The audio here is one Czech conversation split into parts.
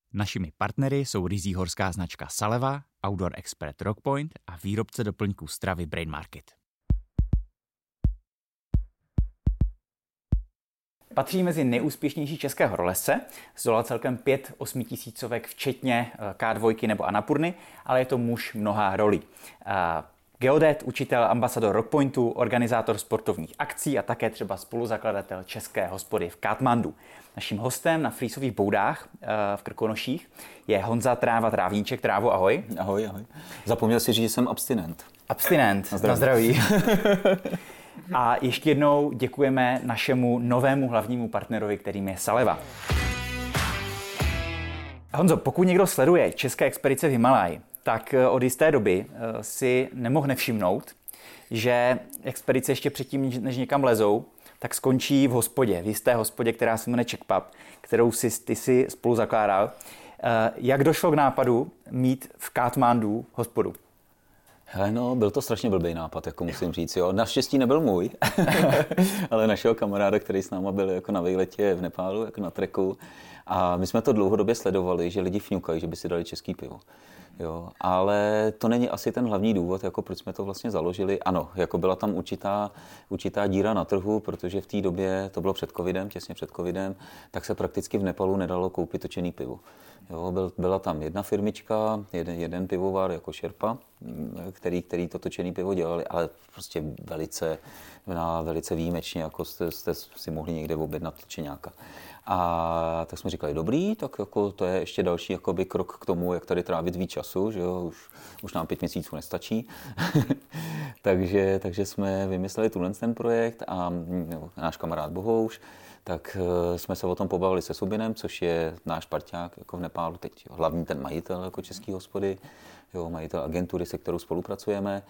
Našimi partnery jsou ryzí horská značka Saleva, Outdoor Expert Rockpoint a výrobce doplňků stravy Brain Market. Patří mezi nejúspěšnější české horolezce, zdolal celkem 5 8tisícovek, včetně K2 nebo Annapurny, ale je to muž mnoha rolí. Geodet, učitel, ambasador Rockpointu, organizátor sportovních akcí a také třeba spoluzakladatel české hospody v Katmandu. Naším hostem na Frýsových boudách v Krkonoších je Honza Tráva Trávníček. Trávo, ahoj. Ahoj, ahoj. Zapomněl si říct, že jsem abstinent. Abstinent, na zdraví. A ještě jednou děkujeme našemu novému hlavnímu partnerovi, kterým je Saleva. Honzo, pokud někdo sleduje české expedice v Himálaji, tak od jisté doby si nemohl nevšimnout, že expedice ještě předtím, než někam lezou, tak skončí v hospodě, v jisté hospodě, která se jmenuje Checkpub, kterou ty si spolu zakládal. Jak došlo k nápadu mít v Katmandu hospodu? Hele, no, byl to strašně blbý nápad, jako musím říct, jo. Naštěstí nebyl můj, ale našeho kamaráda, který s náma byl jako na výletě v Nepálu, jako na treku. A my jsme to dlouhodobě sledovali, že lidi fňukají, že by si dali český pivo. Jo, ale to není asi ten hlavní důvod, jako proč jsme to vlastně založili. Ano, jako byla tam určitá díra na trhu, protože v té době, to bylo před covidem, těsně před covidem, tak se prakticky v Nepalu nedalo koupit točený pivo. Jo, byla tam jedna firmička, jeden pivovar jako Sherpa, který to točený pivo dělali, ale prostě velice výjimečně, jako jste si mohli někde objednat točeňáka. A tak jsme říkali, dobrý, tak jako to je ještě další jakoby krok k tomu, jak tady trávit víc času, že jo, už nám 5 měsíců nestačí. takže jsme vymysleli ten projekt a náš kamarád Bohouš, tak jsme se o tom pobavili se Subinem, což je náš parťák jako v Nepálu, teď hlavní ten majitel jako český hospody, jo, majitel agentury, se kterou spolupracujeme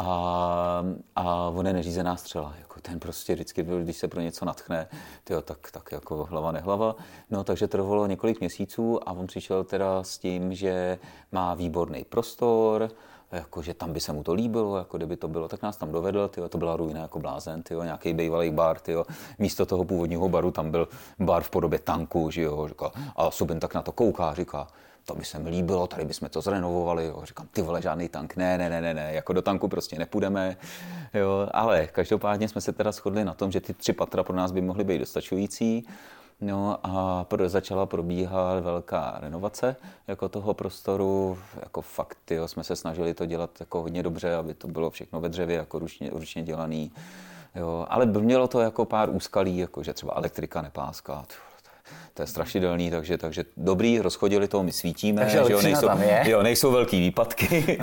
a on je neřízená střela. Jako ten prostě vždycky, když se pro něco natchne, tyjo, tak jako hlava nehlava. No, takže trvalo několik měsíců a on přišel teda s tím, že má výborný prostor, jako, že tam by se mu to líbilo, jako kdyby to bylo, tak nás tam dovedl, tyjo, to byla ruina jako blázen, tyjo, nějaký bývalý bar, tyjo. Místo toho původního baru tam byl bar v podobě tanku, že jo, říká, a Subin tak na to kouká, říká, to by se mi líbilo, tady bychom to zrenovovali, jo. Říkám, ty vole, žádný tank, ne, jako do tanku prostě nepůjdeme, jo, ale každopádně jsme se teda shodli na tom, že ty 3 patra pro nás by mohly být dostačující. No a začala probíhat velká renovace jako toho prostoru, jako fakt, jo, jsme se snažili to dělat jako hodně dobře, aby to bylo všechno ve dřevě, jako ručně dělaný, jo, ale mělo to jako pár úskalí, jako že třeba elektrika nepáská, to je strašidelný, takže dobrý, rozchodili to, my svítíme, takže že jo, nejsou velký výpadky,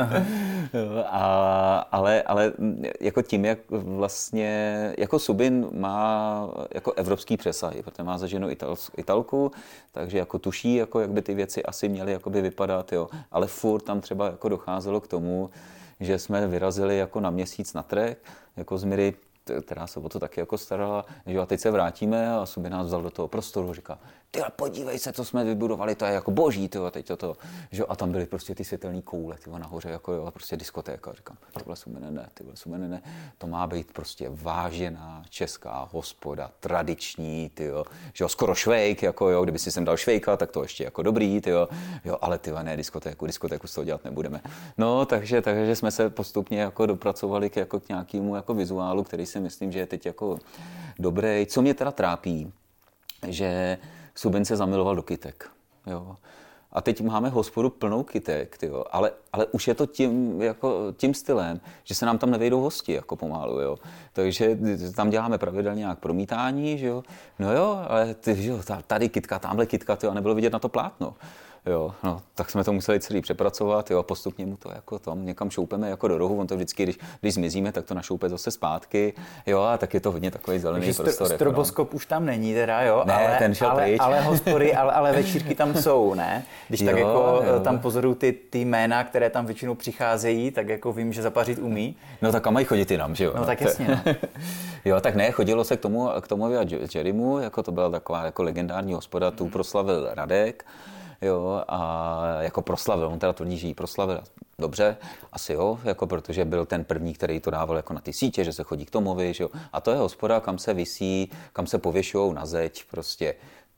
ale jako tím, jak vlastně, jako Subin má jako evropský přesahy, protože má za ženu Italku, takže jako tuší, jako jak by ty věci asi měly jakoby vypadat, jo, ale furt tam třeba jako docházelo k tomu, že jsme vyrazili jako na měsíc na trek, jako z Miry, která se o to taky jako starala, že a teď se vrátíme a Subin nás vzal do toho prostoru a říká, tyhle, podívej se, co jsme vybudovali, to je jako boží, tyhle, teď toto, že a tam byly prostě ty světelné koule, tyhle, nahoře, jako jo, prostě diskotéka, říkám, tyhle Subine, ne, to má být prostě vážená česká hospoda, tradiční, tyjo, že jo, skoro švejk, jako jo, kdyby si sem dal švejka, tak to ještě jako dobrý, tyjo, jo, ale tyhle, ne, diskotéku z toho dělat nebudeme. No, takže jsme se postupně jako dopracovali k nějakému jako vizuálu, který si myslím, že je teď jako dobrý. Co mě teda trápí, že Subin se zamiloval do kytek, jo. A teď máme hospodu plnou kytek, tyjo, ale už je to tím stylem, že se nám tam nevejdou hosti, jako pomalu, jo. Takže tam děláme pravidelně nějak promítání, že jo. No jo, ale že jo, tady kytka, tamhle kytka, tyjo, a nebylo vidět na to plátno. Jo, no, tak jsme to museli celý přepracovat, jo, a postupně mu to jako tam někam šoupeme jako do rohu, on to vždycky, když zmizíme, tak to našoupe zase zpátky, jo, a tak je to hodně takový zelený prostor. Stroboskop už tam není teda, jo, ne, ten šel pryč. Ale hospody, ale večírky tam jsou, ne? Když jo, tak jako jo. Tam pozoruju ty jména, které tam většinou přicházejí, tak jako vím, že zapařit umí. No tak a mají chodit jinam, že jo? No tak jasně, no. Jo, tak ne, chodilo se k tomu a Jerimu, jako to byla taková jako legendární hospoda, tu proslavil Radek. Jo, a jako proslavil, on teda tvrdí, že ji proslavil dobře, asi jo, jako protože byl ten první, který to dával jako na ty sítě, že se chodí k Tomovi, že jo, a to je hospoda, kam se visí, kam se pověšujou na zeď prostě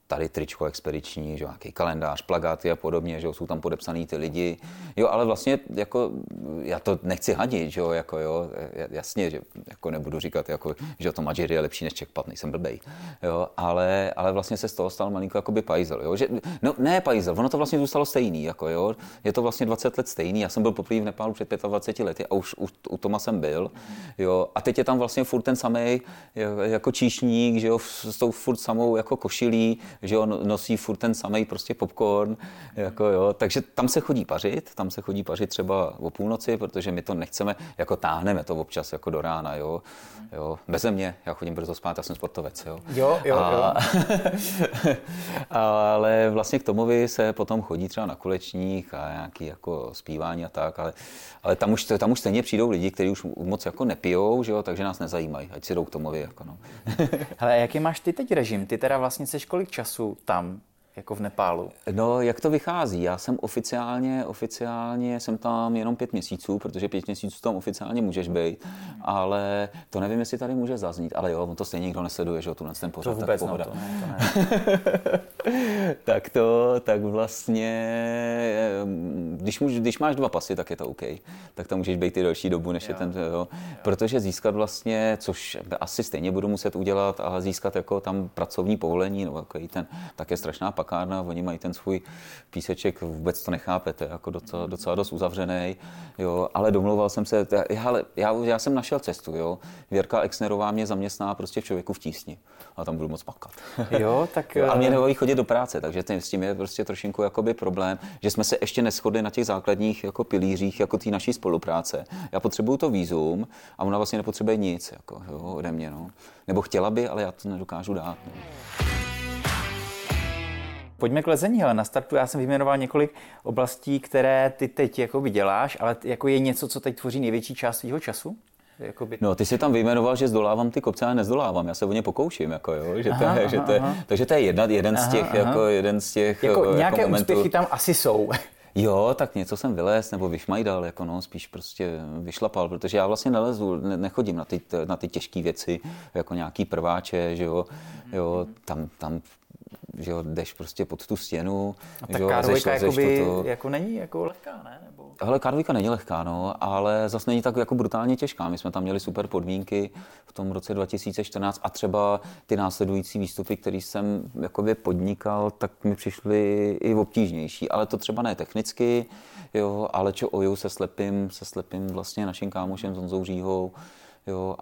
tady tričko expediční, že jo, nějaký kalendář, plakáty a podobně, že jo, jsou tam podepsaný ty lidi. Jo, ale vlastně jako já to nechci hadit, že jo, jako jo, jasně, že jako nebudu říkat, jako, že to Madžir je lepší než Čekpat, nejsem blbej. Jo, ale vlastně se z toho stal malinko jakoby pajzel, jo, že no ne pajzel, ono to vlastně zůstalo stejný, jako jo. Je to vlastně 20 let stejný. Já jsem byl poprvé v Nepálu před 25 lety a už u Toma jsem byl. Jo, a teď je tam vlastně furt ten samej jako číšník, že jo, s tou furt samou jako košilí, že jo, nosí furt ten samej prostě popcorn, jako jo, takže tam se chodí pařit třeba o půlnoci, protože my to nechceme, jako táhneme to občas jako do rána, jo, beze mě, já chodím brzo spát, já jsem sportovec, jo. Jo. Ale vlastně k Tomovi se potom chodí třeba na kolečník a nějaký jako zpívání a tak, ale tam už stejně přijdou lidi, kteří už moc jako nepijou, že jo, takže nás nezajímají, ať si jdou k Tomovi, jako no. Hele, jaký máš ty teď režim? Ty teda vlastně seš kolik času tam, jako v Nepálu? No, jak to vychází? Já jsem oficiálně jsem tam jenom 5 měsíců, protože 5 měsíců tam oficiálně můžeš být, ale to nevím, jestli tady může zaznít, ale jo, on to stejně nikdo nesleduje, že jo, ten pořad, to vůbec, tak pohoda. To ne. tak vlastně, když máš 2 pasy, tak je to OK. Tak tam můžeš být i delší dobu, než je ten, jo. Protože získat vlastně, což asi stejně budu muset udělat, ale získat jako tam pracovní povolení, nebo jako tak je strašná pakárna, oni mají ten svůj píseček, vůbec to nechápete, jako docela dost uzavřený, jo, ale domlouval jsem se, já jsem našel cestu, jo. Věrka Exnerová mě zaměstná prostě v Člověku v tísni a tam budu moc makat. Jo, tak... A mě nebaví chodit do práce, takže s tím je prostě trošinku jakoby problém, že jsme se ještě neshodli na těch základních jako pilířích jako té naší spolupráce. Já potřebuju to vízum a ona vlastně nepotřebuje nic, jako, jo, ode mě, no. Nebo chtěla by, ale já to nedokážu dát. No. Pojďme k lezení, ale na startu já jsem vyjmenoval několik oblastí, které ty teď jakoby děláš, ale jako je něco, co teď tvoří největší část svého času? Jakoby... No, ty jsi tam vyjmenoval, že zdolávám ty kopce, ale nezdolávám. Já se o ně pokouším, jako jo, takže to je jeden z těch jako nějaké jako momentů. Úspěchy tam asi jsou. Jo, tak něco jsem vylez nebo vyšmajdal, jako no, spíš prostě vyšlapal, protože já vlastně nechodím na ty těžké věci, jako nějaký prváče, že jo, tam že jo, jdeš prostě pod tu stěnu. A tak K2 jako není jako lehká, ne? Nebo... Hele, K2 není lehká, no, ale zase není tak jako brutálně těžká. My jsme tam měli super podmínky v tom roce 2014 a třeba ty následující výstupy, které jsem jakoby podnikal, tak mi přišly i obtížnější, ale to třeba ne technicky, jo, ale čo oju se slepým vlastně naším kámošem s Honzou Říhou, jo,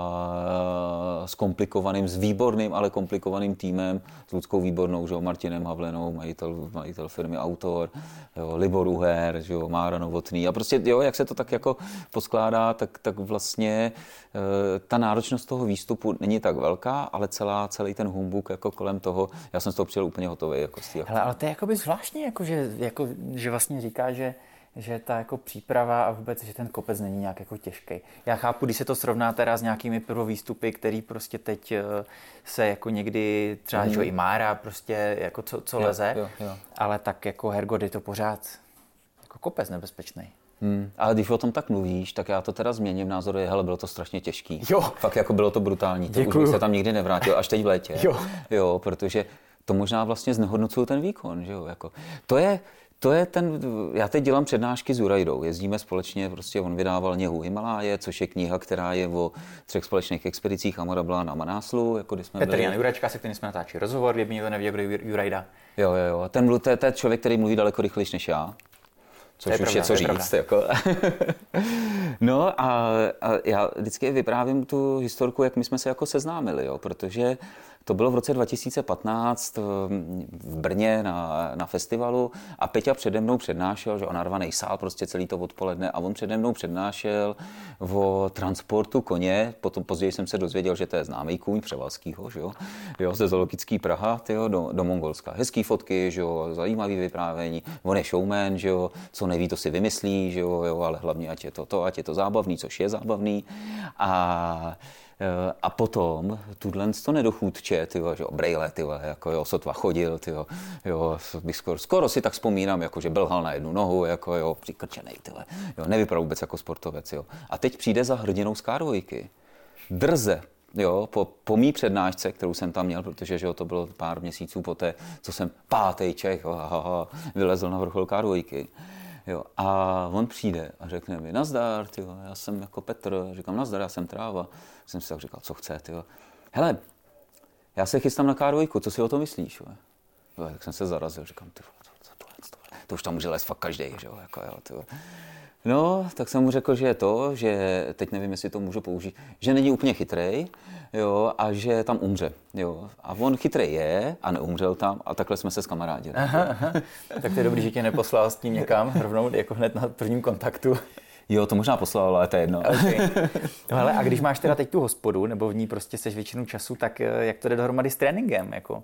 a s výborným, ale komplikovaným týmem, s Ludskou Výbornou, že jo, Martinem Havlenou, majitel firmy Autor, jo, Libor Uher, že jo, Mára Novotný. A prostě, jo, jak se to tak jako poskládá, tak vlastně ta náročnost toho výstupu není tak velká, ale celý ten humbuk jako kolem toho, já jsem z toho přijel úplně hotový. Jako hele, ale to je jakoby zvláštní, že vlastně říká, že ta jako příprava a vůbec, že ten kopec není nějak jako těžký. Já chápu, když se to srovná teda s nějakými prvovýstupy, který prostě teď se jako někdy třeba i Mára prostě jako co leze, jo. Ale tak jako Hergot je to pořád jako kopec nebezpečný. Ale když o tom tak mluvíš, tak já to teda změním názor, hele, bylo to strašně těžký. Jo. Fakt jako bylo to brutální. To už bych se tam nikdy nevrátil, až teď v létě. Jo, protože to možná vlastně znehodnocuje ten výkon, že jo, jako. To je já teď dělám přednášky s Jurajdou, jezdíme společně, prostě on vydával Něhu Himaláje, což je kniha, která je o 3 společných expedicích Amara Blána a Manáslu, jako když jsme Petr Jan Jurečka, se kterým jsme natáčeli rozhovor, kdyby někdo nevěděl, kdo Jurajda. Jo, to je člověk, který mluví daleko rychlejš než já. Což už je co říct. Jako. No a já vždycky vyprávím tu historku, jak my jsme se jako seznámili, jo, protože to bylo v roce 2015 v Brně na festivalu a Peťa přede mnou přednášel, že on narvaný sál prostě celý to odpoledne a on přede mnou přednášel o transportu koně, potom později jsem se dozvěděl, že to je známý kůň Převalskýho, že jo, ze zoologický Praha, tyjo, do Mongolska. Hezký fotky, že jo, zajímavý vyprávění, on je showman, že jo, co neví, to si vymyslí, že jo, ale hlavně ať je to zábavný, což je zábavný. A potom tuhle to nedochůdče, tyjo, že jo, brejle, tyjo, jako jo, sotva chodil, tyjo, jo, skoro si tak vzpomínám, jako že belhal na jednu nohu, jako jo, přikrčenej, tyjo, jo, nevypadal vůbec jako sportovec, jo. A teď přijde za hrdinou z K2, drze, jo, po mý přednášce, kterou jsem tam měl, protože že jo, to bylo pár měsíců poté, co jsem 5. Čech vylezl na vrchol K2. Jo, a on přijde a řekne mi, nazdar, tyjo, já jsem jako Petr, říkám, nazdar, já jsem Tráva. Jsem si tak říkal, co chce, tyjo. Hele, já se chystám na K2, co si o to myslíš? Jo, tak jsem se zarazil, říkám, ty to už tam může lézt fakt každý, že jo, jako, jo, tyjo. No, tak jsem mu řekl, že je to, že teď nevím, jestli to můžu použít, že není úplně chytrej, jo, a že tam umře, jo. A on chytrej je a neumřel tam a takhle jsme se zkamarádili. Aha. Tak to je dobrý, že tě neposlal s tím někam rovnou, jako hned na prvním kontaktu. Jo, to možná poslal, ale to je jedno. Okay. No hele, a když máš teda teď tu hospodu, nebo v ní prostě seš většinu času, tak jak to jde dohromady s tréninkem, jako?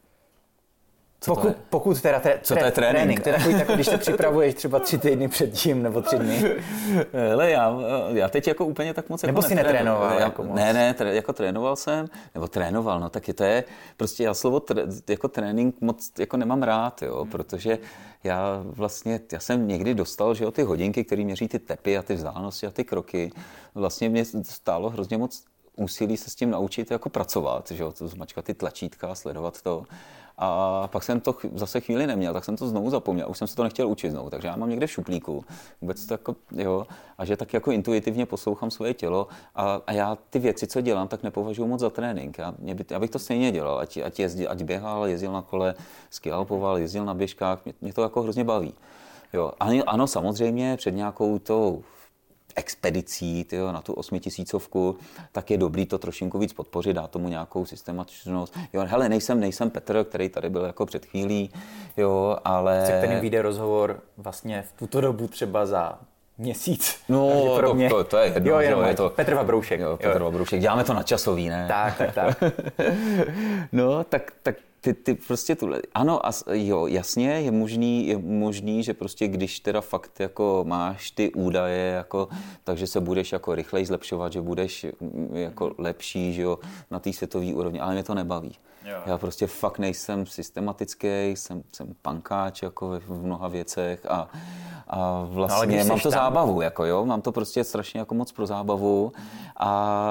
Pokud teda co to je trénink? To je takový, tak, když se připravuješ třeba 3 týdny předtím, nebo 3 dny. Hele, já teď jako úplně tak moc nebo jako si netrénoval? Jako moc. Ne, jako trénoval jsem, nebo trénoval, no tak je to je, prostě já slovo jako trénink moc jako nemám rád, jo, protože já jsem někdy dostal, že jo, ty hodinky, které měří ty tepy a ty vzdálenosti a ty kroky, vlastně mě stálo hrozně moc úsilí se s tím naučit jako pracovat, že jo, to zmačkat ty tlačítka, sledovat to. A pak jsem to zase chvíli neměl, tak jsem to znovu zapomněl, už jsem se to nechtěl učit znovu, takže já mám někde v šuplíku, vůbec to jako, jo, a že tak jako intuitivně poslouchám svoje tělo a já ty věci, co dělám, tak nepovažuji moc za trénink. Já bych to stejně dělal, ať běhal, jezdil na kole, skialpoval, jezdil na běžkách, mě to jako hrozně baví. Jo, ano, samozřejmě před nějakou tou expedicí tyjo, na tu 8000, tak je dobrý to trošinku víc podpořit, dát tomu nějakou systematičnost. Jo, hele, nejsem Petr, který tady byl jako před chvílí, jo, ale... Se kterým vyjde rozhovor vlastně v tuto dobu třeba za měsíc. No, to je jedno. Jo, je to Petr Vabroušek. Jo, Petr Vabroušek. Děláme to na časový, ne? Tak. No, tak ty prostě tuhle. Ano, jo, jasně, je možný, že prostě když teda fakt jako máš ty údaje, jako, takže se budeš jako rychleji zlepšovat, že budeš jako lepší, že jo, na té světové úrovni, ale mě to nebaví. Jo. Já prostě fakt nejsem systematický, jsem pankáč jako v mnoha věcech a vlastně mám to zábavu, jako jo, mám to prostě strašně jako moc pro zábavu a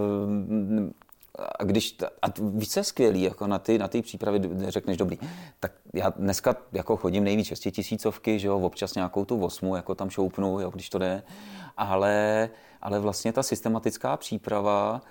víš, co je skvělý, jako na ty přípravy řekneš dobrý, tak já dneska jako chodím nejvíc 6000, že jo, občas nějakou tu 8, jako tam šoupnu, jo, když to jde, ale vlastně ta systematická příprava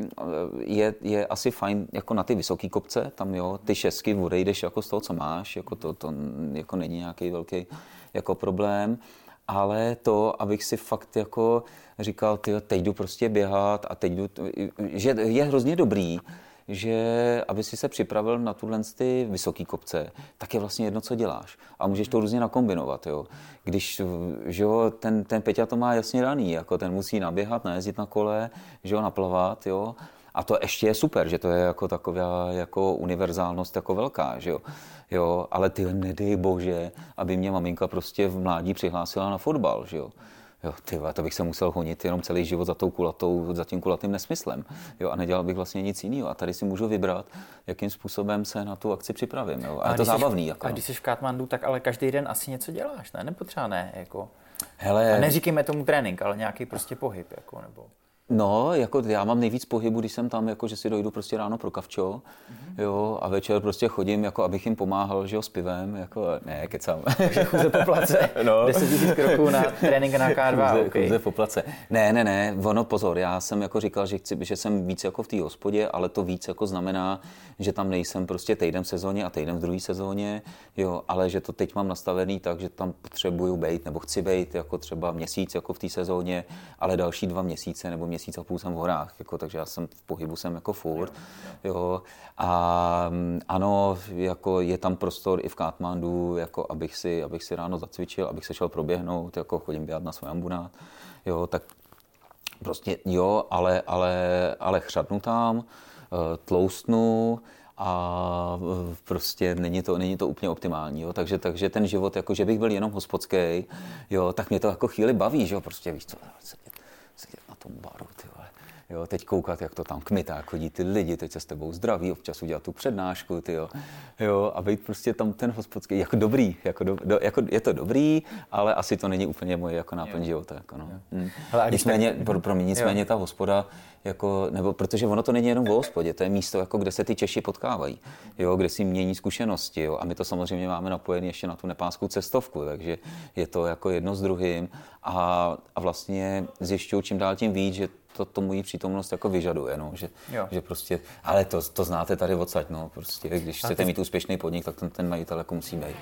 je asi fajn jako na ty vysoký kopce, tam jo, ty 6 odejdeš jako z toho, co máš, jako to jako není nějaký velký jako problém, ale to, abych si fakt jako říkal, teď jdu prostě běhat a že je hrozně dobrý, že aby si se připravil na ty vysoký kopce, tak je vlastně jedno, co děláš. A můžeš to různě nakombinovat, jo. Když, že jo, ten Peťa to má jasně daný, jako ten musí naběhat, najezdit na kole, že jo, naplavat, jo. A to ještě je super, že to je jako taková jako univerzálnost jako velká, že jo. Jo, ale ty nedej bože, aby mě maminka prostě v mládí přihlásila na fotbal, že jo. Jo, to bych se musel honit jenom celý život za tím kulatým nesmyslem. Jo, a nedělal bych vlastně nic jiného. A tady si můžu vybrat, jakým způsobem se na tu akci připravím. Jo. A je to zábavný. Jako. A když jsi v Katmandu, tak ale každý den asi něco děláš, ne? Nebo třeba ne, jako. Hele, a neříkejme tomu trénink, ale nějaký prostě pohyb, jako, nebo... No, jako já mám nejvíc pohybu, když jsem tam, jako že si dojdu prostě ráno pro kavčo, jo, a večer prostě chodím, jako abych jim pomáhal, že jo, s pivem, jako ne, kecám. Takže chůze po place, no. 10 000 kroků na trénink na K2, chůze po place. Ne, ono pozor, já jsem jako říkal, že jsem víc jako v té hospodě, ale to víc jako znamená, že tam nejsem prostě týden v sezóně a týden v druhé sezóně, jo, ale že to teď mám nastavený tak, že tam potřebuju být, nebo chci být jako třeba měsíc jako v té sezóně, ale další 2 měsíce nebo měsíc a půl jsem v horách, jako, takže já jsem v pohybu jsem jako furt, jo. A ano, jako je tam prostor i v Katmandu, jako abych si ráno zacvičil, abych se šel proběhnout, jako chodím běhat na svůj ambunát, jo, tak prostě jo, ale chřadnu tam, tloustnu a prostě není to úplně optimální, jo, takže ten život, jako že bych byl jenom hospodský, jo, tak mě to jako chvíli baví, že jo, prostě víš co, sedět na tom baru, ty vole, Jo, teď koukat, jak to tam kmitá, jak chodí ty lidi, teď se s tebou zdraví, občas udělat tu přednášku, jo, a být prostě tam ten hospodský, jako dobrý, jako je to dobrý, ale asi to není úplně moje jako náplň života, jako no. Nicméně, nicméně ta hospoda, jako, nebo protože ono to není jenom o hospodě, to je místo, jako, kde se ty Češi potkávají, jo, kde si mění zkušenosti, jo, a my to samozřejmě máme napojené ještě na tu nepálskou cestovku, takže je to jako jedno s druhým a vlastně zjišťuju čím dál tím víc, že to mojí přítomnost jako vyžaduje, no, že prostě, ale to znáte tady odsaď, no, prostě, když chcete mít úspěšný podnik, tak ten majitel jako musí být.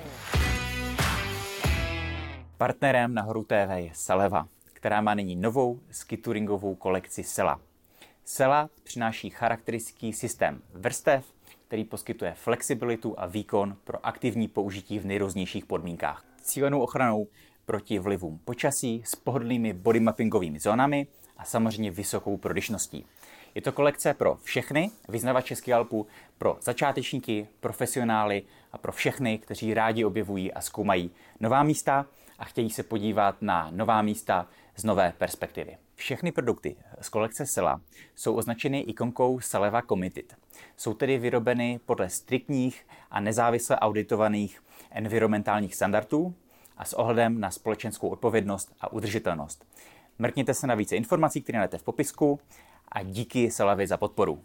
Partnerem Nahoru TV je Seleva, která má nyní novou skitouringovou kolekci Sela. Sela přináší charakteristický systém vrstev, který poskytuje flexibilitu a výkon pro aktivní použití v nejrůznějších podmínkách. Cílenou ochranou proti vlivům počasí s pohodlnými bodymappingovými zónami a samozřejmě vysokou prodyšností. Je to kolekce pro všechny vyznavače ski alpů, pro začátečníky, profesionály a pro všechny, kteří rádi objevují a zkoumají nová místa a chtějí se podívat na nová místa z nové perspektivy. Všechny produkty z kolekce Sela jsou označeny ikonkou Seleva Committed. Jsou tedy vyrobeny podle striktních a nezávisle auditovaných environmentálních standardů a s ohledem na společenskou odpovědnost a udržitelnost. Mrkněte se na více informací, které najdete v popisku a díky Selevě za podporu.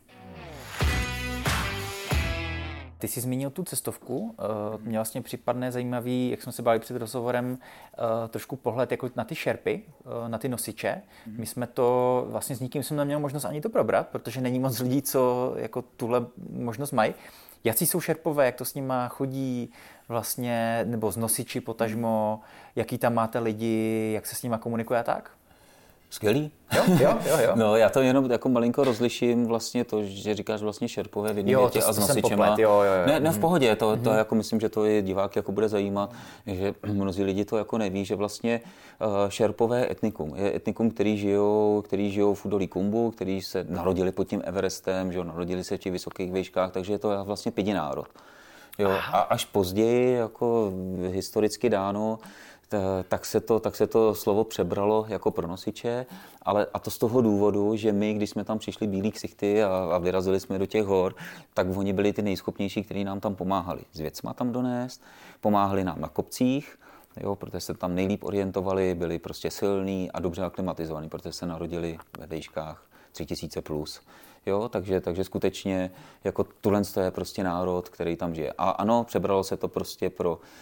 Ty jsi zmínil tu cestovku, mě vlastně připadne zajímavý, jak jsme se bavili před rozhovorem, trošku pohled jako na ty šerpy, na ty nosiče. My jsme to vlastně s nikým jsem neměl možnost ani to probrat, protože není moc lidí, co jako tuhle možnost mají. Jací jsou šerpové, jak to s nima chodí vlastně, nebo z nosiči potažmo, jaký tam máte lidi, jak se s nima komunikuje a tak? Skvělý. Jo. No, já to jenom jako malinko rozliším vlastně to, že říkáš vlastně šerpové v jedné větě a s nosičema. Ne, v pohodě, to jako myslím, že to je divák jako bude zajímat, že mnozí lidi to jako neví, že vlastně šerpové etnikum je etnikum, který žijou v údolí Khumbu, který se narodili pod tím Everestem, že narodili se v těch vysokých výškách, takže je to vlastně pidi národ. Jo, a až později, jako historicky dáno, tak se to slovo přebralo jako pro nosiče, a to z toho důvodu, že my, když jsme tam přišli bílí ksichty a vyrazili jsme do těch hor, tak oni byli ty nejschopnější, kteří nám tam pomáhali s věcma tam donést, pomáhali nám na kopcích, jo, protože se tam nejlíp orientovali, byli prostě silní a dobře aklimatizovaní, protože se narodili ve výškách 3000 plus. Jo, takže skutečně jako tohle je prostě národ, který tam žije. A ano, přebralo se to prostě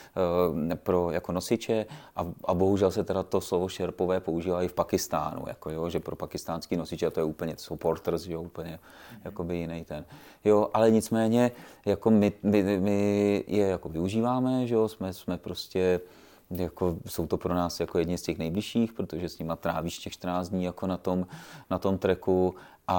pro jako nosiče a bohužel se teda to slovo šerpové používá i v Pakistánu, jako jo, že pro pakistánský nosiče to je úplně, to jsou porters, jo, úplně jakoby jiný ten. Jo, ale nicméně jako my je jako využíváme, že jo, jsme prostě jako, jsou to pro nás jako jedni z těch nejbližších, protože s nima trávíš těch 14 dní jako na tom treku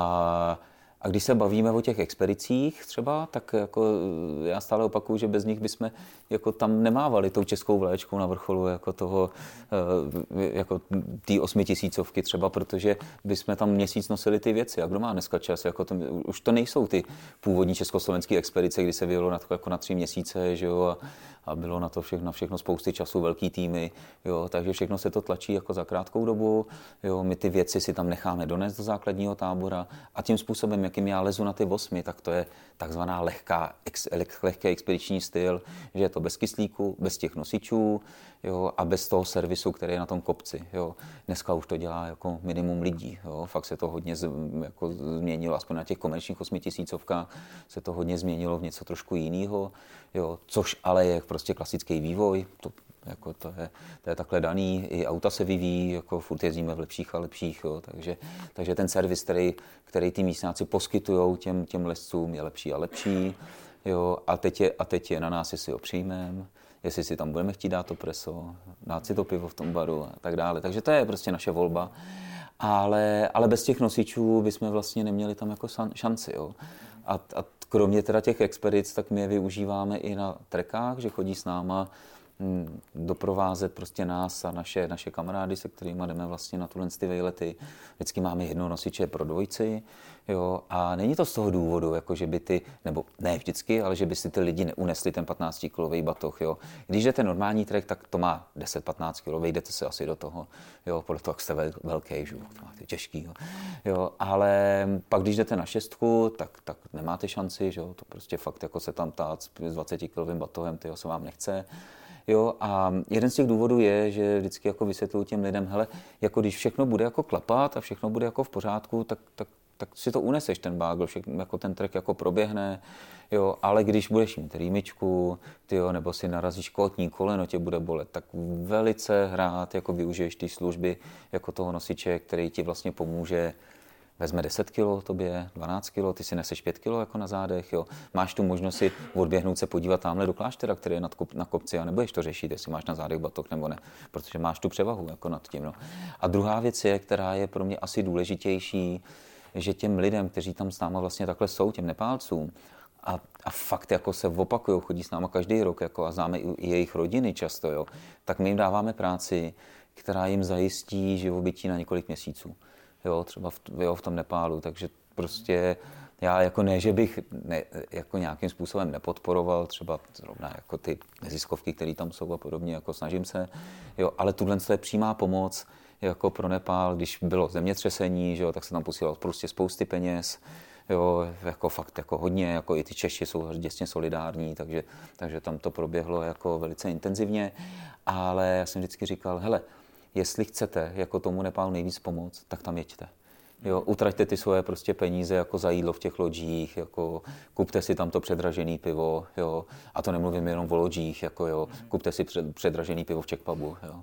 a když se bavíme o těch expedicích třeba, tak jako já stále opakuju, že bez nich bychom jako tam nemávali tou českou vléčkou na vrcholu jako toho, jako té 8000 třeba, protože bychom tam měsíc nosili ty věci. A kdo má dneska čas? Jako už to nejsou ty původní československé expedice, kdy se vyjelo jako na 3 měsíce, že jo, a bylo na všechno spousty času, velký týmy, jo, takže všechno se to tlačí jako za krátkou dobu, jo, my ty věci si tam necháme donést do základního tábora a tím způsobem, jakým já lezu na ty 8, tak to je takzvaná lehký expediční styl, že je to bez kyslíku, bez těch nosičů, jo, a bez toho servisu, který je na tom kopci, jo. Dneska už to dělá jako minimum lidí, jo, fakt se to hodně jako změnilo, aspoň na těch komerčních 8000 se to hodně změnilo v něco trošku jiného, jo, což ale je prostě klasický vývoj, to je takhle daný, i auta se vyvíjí, jako furt jezdíme v lepších a lepších, jo, takže ten servis, který ty místňáci poskytujou těm lescům, je lepší a lepší, jo, a teď je na nás, jestli ho přijmeme, jestli si tam budeme chtít dát to preso, dát si to pivo v tom baru a tak dále, takže to je prostě naše volba, ale bez těch nosičů bychom vlastně neměli tam jako šanci, jo. A kromě teda těch expedic, tak my je využíváme i na trekách, že chodí s náma doprovázet prostě nás a naše kamarády, se kterými jdeme vlastně na ty vejlety. Vždycky máme jednoho nosiče pro dvojici, jo, a není to z toho důvodu, jako že by nebo ne vždycky, ale že by si ty lidi neunesli ten 15-kilový batoh, jo. Když jdete normální trek, tak to má 10-15 kg, vejdete se asi do toho, jo, podle toho, jak jste velký, že to máte těžký, jo, ale pak když jdete na 6, tak nemáte šanci, že jo, to prostě fakt jako se tam tát s 20-kilovým batohem, tyjo, se vám nechce. Jo, a jeden z těch důvodů je, že vždycky jako vysvětluji těm lidem, hele, jako když všechno bude jako klapat a všechno bude jako v pořádku, tak si to uneseš ten bágl, jako ten trek jako proběhne, jo, ale když budeš mít rýmičku, tyjo, nebo si narazíš kotní koleno, tě bude bolet, tak velice rád jako využiješ ty služby jako toho nosiče, který ti vlastně pomůže. Vezme 10 kg tobě, 12 kg, ty si neseš 5 kg jako na zádech, jo. Máš tu možnost si odběhnout se podívat tamhle do kláštera, který je na kopci a nebudeš to řešit, jestli máš na zádech batoh nebo ne, protože máš tu převahu jako nad tím, no. A druhá věc je, která je pro mě asi důležitější, že těm lidem, kteří tam s náma vlastně takhle jsou, těm Nepálcům, a fakt jako se opakujou, chodí s náma každý rok jako a známe i jejich rodiny často, jo, tak my jim dáváme práci, která jim zajistí živobytí na několik měsíců. Jo, třeba v tom Nepálu, takže prostě já jako ne, že bych jako nějakým způsobem nepodporoval třeba zrovna jako ty neziskovky, které tam jsou a podobně, jako snažím se, jo, ale tuhle je přímá pomoc jako pro Nepál, když bylo zemětřesení, že jo, tak se tam posílalo prostě spousty peněz, jo, jako fakt jako hodně, jako i ty Češi jsou děsně solidární, takže tam to proběhlo jako velice intenzivně, ale já jsem vždycky říkal, hele, jestli chcete jako tomu Nepálu nejvíc pomoct, tak tam jeďte. Jo, utraťte ty svoje prostě peníze jako za jídlo v těch lodžích, jako kupte si tam to předražený pivo, jo, a to nemluvím jenom o lodžích, jako jo, kupte si předražený pivo v Czech pubu, jo.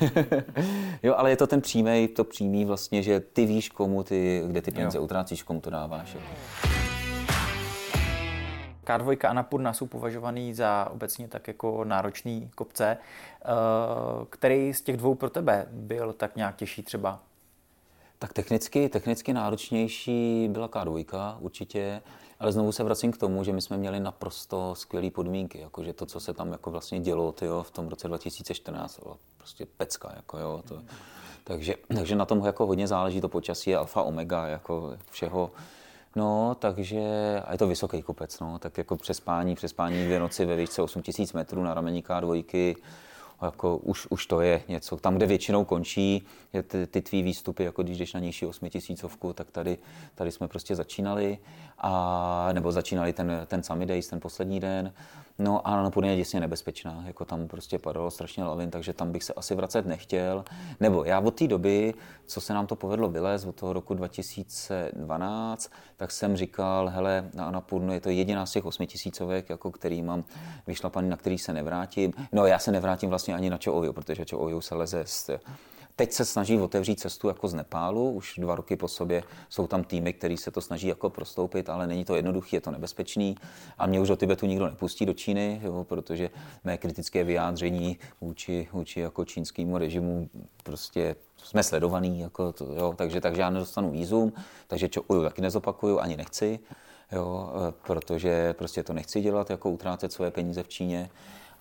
Jo, ale je to ten přímý vlastně, že ty víš, komu kde ty peníze utrácíš, komu to dáváš. Jako. K2 a Annapurna jsou považovaný za obecně tak jako náročný kopce. Který z těch dvou pro tebe byl tak nějak těžší třeba? Tak technicky náročnější byla K2 určitě, ale znovu se vracím k tomu, že my jsme měli naprosto skvělé podmínky, jakože to, co se tam jako vlastně dělo v tom roce 2014, bylo prostě pecka, jako jo, to, takže na tom jako hodně záleží, to počasí je alfa omega jako všeho. No, takže, a je to vysoký kopec, no, tak jako přespání 2 noci ve výšce 8000 metrů na rameni K2, jako už to je něco. Tam, kde většinou končí ty tvý výstupy, jako když jdeš na nižší 8000, tak tady jsme prostě začínali, nebo začínali ten summit days, ten poslední den. No a Annapurna je děsně nebezpečná, jako tam prostě padalo strašně lavin, takže tam bych se asi vracet nechtěl. Nebo já od té doby, co se nám to povedlo vylézt, od toho roku 2012, tak jsem říkal, hele, na Annapurnu je to jediná z těch 8000, jako který mám vyšlapaný, na který se nevrátím. No já se nevrátím vlastně ani na Cho Oyu, protože Cho Oyu se leze Teď se snaží otevřít cestu jako z Nepálu, už 2 roky po sobě jsou tam týmy, který se to snaží jako prostoupit, ale není to jednoduchý, je to nebezpečný a mě už do Tibetu nikdo nepustí do Číny, jo, protože mé kritické vyjádření vůči jako čínskému režimu prostě jsme sledovaný, jako to, jo, takže já nedostanu vízum, takže Cho Oyu taky nezopakuju, ani nechci, jo, protože prostě to nechci dělat, jako utrácet svoje peníze v Číně.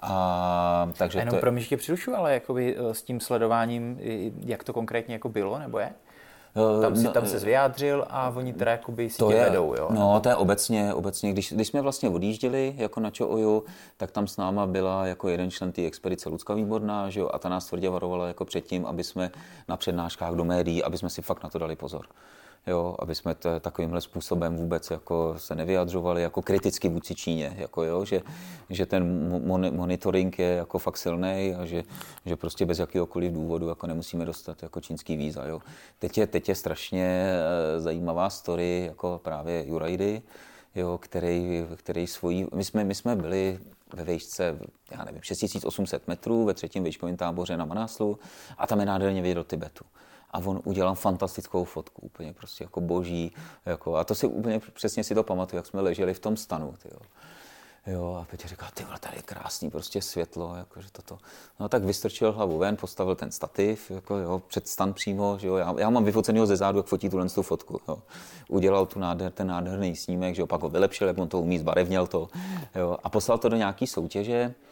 Takže jenom pro mě ještě přirušu, ale jakoby s tím sledováním, jak to konkrétně jako bylo, nebo je? Tam se vyjádřil a oni teda jakoby si tě vedou, jo? No, to je obecně. Když jsme vlastně odjížděli jako na Cho Oyu, tak tam s náma byla jako jeden člen té expedice Lucka Výborná, že jo, a ta nás tvrdě varovala jako předtím, aby jsme na přednáškách do médií, aby jsme si fakt na to dali pozor. Jo, aby jsme takovýmhle způsobem vůbec jako se nevyjadřovali jako kriticky vůči Číně, jako jo, že ten monitoring je jako fakt silný a že prostě bez jakéhokoliv důvodu jako nemusíme dostat jako čínský víza, jo. Teď je strašně zajímavá story jako právě Jurajdy, jo, který svojí, my jsme byli ve výšce, já nevím, 6800 metrů ve 3. výškovém táboře na Manáslu a tam je nádherně vidět do Tibetu. A on udělal fantastickou fotku, úplně prostě jako boží, jako, a to si úplně přesně si to pamatuju, jak jsme leželi v tom stanu, tyjo. Jo, a Petě říkal, ty vole, tady je krásný prostě světlo, jakože toto. No tak vystrčil hlavu ven, postavil ten stativ, jako jo, před stan přímo, že jo, já mám vyfocenýho ze zádu, jak fotí tu fotku, jo. Udělal ten nádherný snímek, že jo, pak ho vylepšil, jak on to umí, zbarevněl to, jo, a poslal to do nějaký soutěže,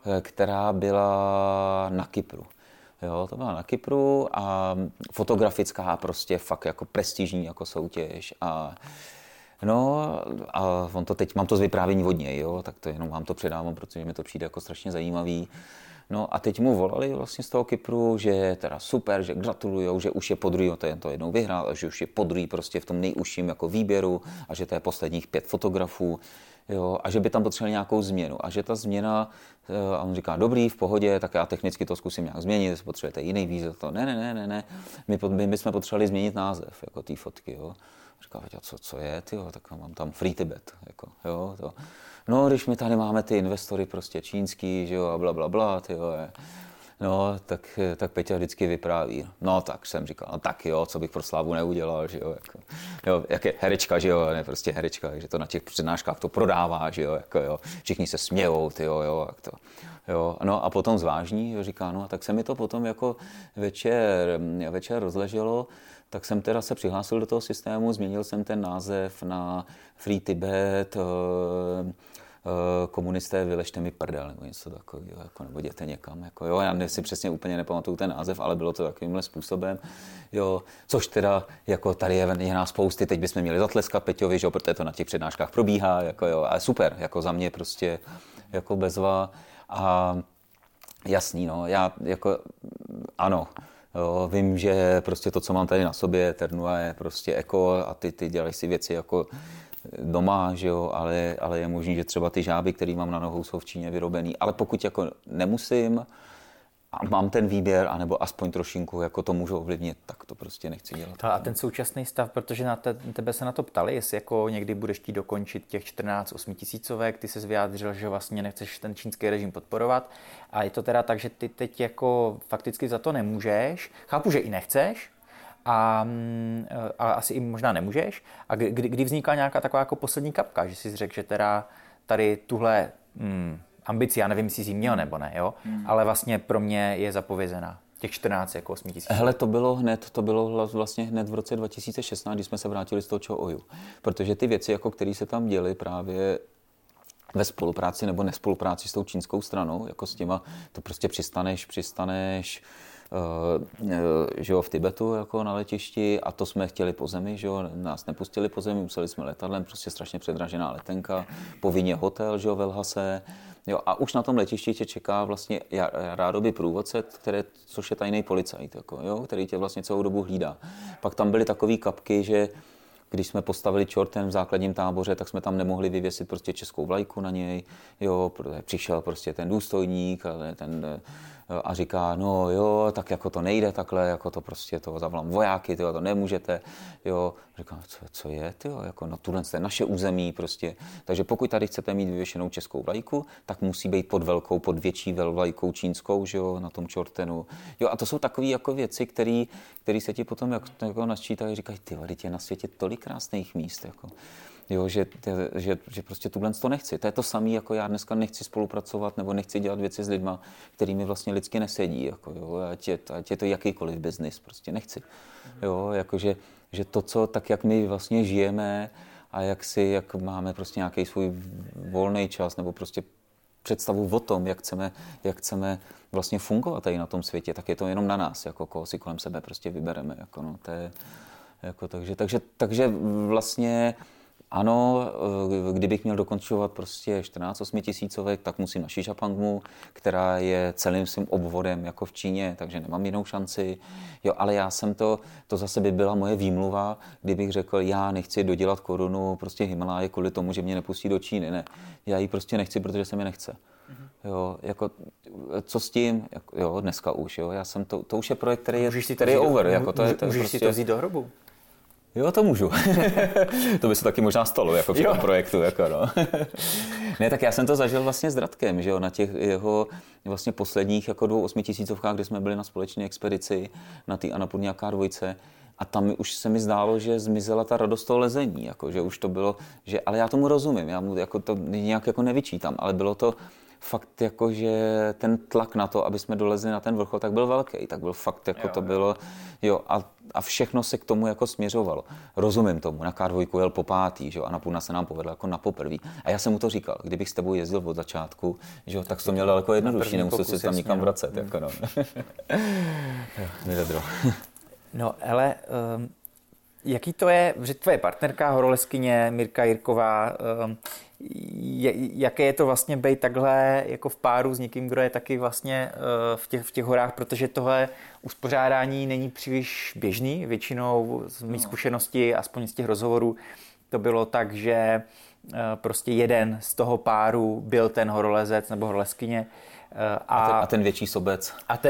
která byla na Kypru. Jo, to byla na Kypru a fotografická prostě fakt jako prestižní jako soutěž a no a on to teď, mám to z vyprávění od něj, jo, tak to jenom vám to předávám, protože mi to přijde jako strašně zajímavý. No a teď mu volali vlastně z toho Kypru, že je teda super, že gratulujou, že už je podruhý, to jednou vyhrál, a že už je podruhý prostě v tom nejužším jako výběru a že to je posledních 5 fotografů. Jo, a že by tam potřebovali nějakou změnu. A že ta změna, a on říká, dobrý, v pohodě, tak já technicky to zkusím nějak změnit, jestli potřebujete jiný výzor. To ne. My bychom potřebovali změnit název jako té fotky. Jo. Říká, co je, tyjo, tak mám tam Free Tibet. Jako, jo, to. No, když my tady máme ty investory prostě čínský, že jo, a blablabla, tyjo, no, tak Peťa vždycky vypráví. No, tak jsem říkal, no tak jo, co bych pro slávu neudělal, že jo, jako, jo, jak je herečka, že jo, ne prostě herečka, že to na těch přednáškách to prodává, že jo, jako jo, všichni se smějou, tyjo, jo, jak to, jo, no a potom zvážní, jo, říká, no, tak se mi to potom jako večer rozleželo, tak jsem teda se přihlásil do toho systému, změnil jsem ten název na Free Tibet, komunisté, vyležte mi prdel, nebo něco takového, jako, nebo jděte někam. Jako, jo, já si přesně úplně nepamatuju ten název, ale bylo to takovýmhle způsobem. Jo, což teda, jako tady je nás spousty, teď bychom měli zatleskat Peťovi, že jo, protože to na těch přednáškách probíhá, jako, jo, ale super, jako za mě prostě jako bezva. A jasný, no, já jako, ano, jo, vím, že prostě to, co mám tady na sobě, Ternua je prostě eko a ty dělají si věci jako doma, že jo, ale je možný, že třeba ty žáby, které mám na nohou, jsou v Číně vyrobený. Ale pokud jako nemusím a mám ten výběr, anebo aspoň trošinku jako to můžu ovlivnit, tak to prostě nechci dělat. A ten současný stav, protože na tebe se na to ptali, jestli jako někdy budeš chtít dokončit těch 14 8 000, ty ses vyjádřil, že vlastně nechceš ten čínský režim podporovat a je to teda tak, že ty teď jako fakticky za to nemůžeš, chápu, že i nechceš, a asi i možná nemůžeš. A kdy vzniká nějaká taková jako poslední kapka, že jsi řekl, že teda tady tuhle ambici, já nevím, jestli jsi měl nebo ne, jo? Ale vlastně pro mě je zapovězená. Těch 14 jako 8 000. Hele, to bylo vlastně hned v roce 2016, když jsme se vrátili z toho ČOU. Protože ty věci, jako které se tam děly právě ve spolupráci nebo nespolupráci s tou čínskou stranou, jako s těma, to prostě přistaneš že jo, v Tibetu jako na letišti a to jsme chtěli po zemi, že jo, nás nepustili po zemi, museli jsme letadlem, prostě strašně předražená letenka, povinně hotel, že jo, ve Lhase, jo, a už na tom letišti tě čeká vlastně rádoby průvodce, což je tajný policajt, jako, jo, který tě vlastně celou dobu hlídá. Pak tam byly takové kapky, že když jsme postavili čorten v základním táboře, tak jsme tam nemohli vyvěsit prostě českou vlajku na něj, jo, přišel prostě ten důstojník a říká, no jo, tak jako to nejde takhle, jako to prostě to zavolám vojáky, tyjo, to nemůžete, jo. Říkám, co je, tyjo, jako no tohle je naše území prostě. Takže pokud tady chcete mít vyvěšenou českou vlajku, tak musí být pod větší vlajkou čínskou, že jo, na tom čortenu. Jo, a to jsou takové jako věci, které se ti potom jako nasčítají a říkají, tyjo, teď je na světě tolik krásných míst, jako. Jo, že prostě tuhle to nechci. To je to samé, jako já dneska nechci spolupracovat nebo nechci dělat věci s lidma, kterými vlastně lidsky nesedí. Jako, jo, ať je to jakýkoliv biznis, prostě nechci. Jo, jakože, že to, co, tak jak my vlastně žijeme a jak máme prostě nějaký svůj volný čas nebo prostě představu o tom, jak chceme vlastně fungovat tady na tom světě, tak je to jenom na nás, jako koho si kolem sebe prostě vybereme. Jako, no, to je, jako, takže vlastně ano, kdybych měl dokončovat prostě 14 8 000, tak musím na Shishapangmu, která je celým svým obvodem jako v Číně, takže nemám jinou šanci. Jo, ale já jsem to zase by byla moje výmluva, kdybych řekl, já nechci dodělat korunu prostě Himaláje kvůli tomu, že mě nepustí do Číny. Ne, já ji prostě nechci, protože se mi nechce. Jo, jako, co s tím? Jo, dneska už, jo, já jsem to už je projekt, který je over. Jako, můžeš si to vzít do hrobu? Jo, to můžu. To by se taky možná stalo, jako v tom projektu. Jako, no. Ne, tak já jsem to zažil vlastně s Radkem, že jo, na těch jeho vlastně posledních jako 2 8 000, kde jsme byli na společné expedici na té Annapurně K2. A tam už se mi zdálo, že zmizela ta radost toho lezení, jako, že už to bylo, že, ale já tomu rozumím, já mu jako to nějak jako nevyčítám, ale bylo to fakt jako, že ten tlak na to, aby jsme dolezli na ten vrchol, tak byl velký, tak byl fakt jako to bylo, a všechno se k tomu jako směřovalo. Rozumím tomu, na K2 jel po pátý, že jo, a Annapurna se nám povedla jako na poprvý. A já jsem mu to říkal, kdybych s tebou jezdil od začátku, že jo, tak jsi to měl daleko jednodušší, nemusel se tam nikam vracet, jako no. No, ale jaký to je, že tvoje partnerka, horolezkyně Mirka Jirková, jaké je to vlastně být takhle jako v páru s někým, kdo je taky vlastně v těch horách, protože tohle uspořádání není příliš běžný. Většinou z mých zkušeností, aspoň z těch rozhovorů, to bylo tak, že prostě jeden z toho páru byl ten horolezec nebo horolezkyně. A ten větší sobec.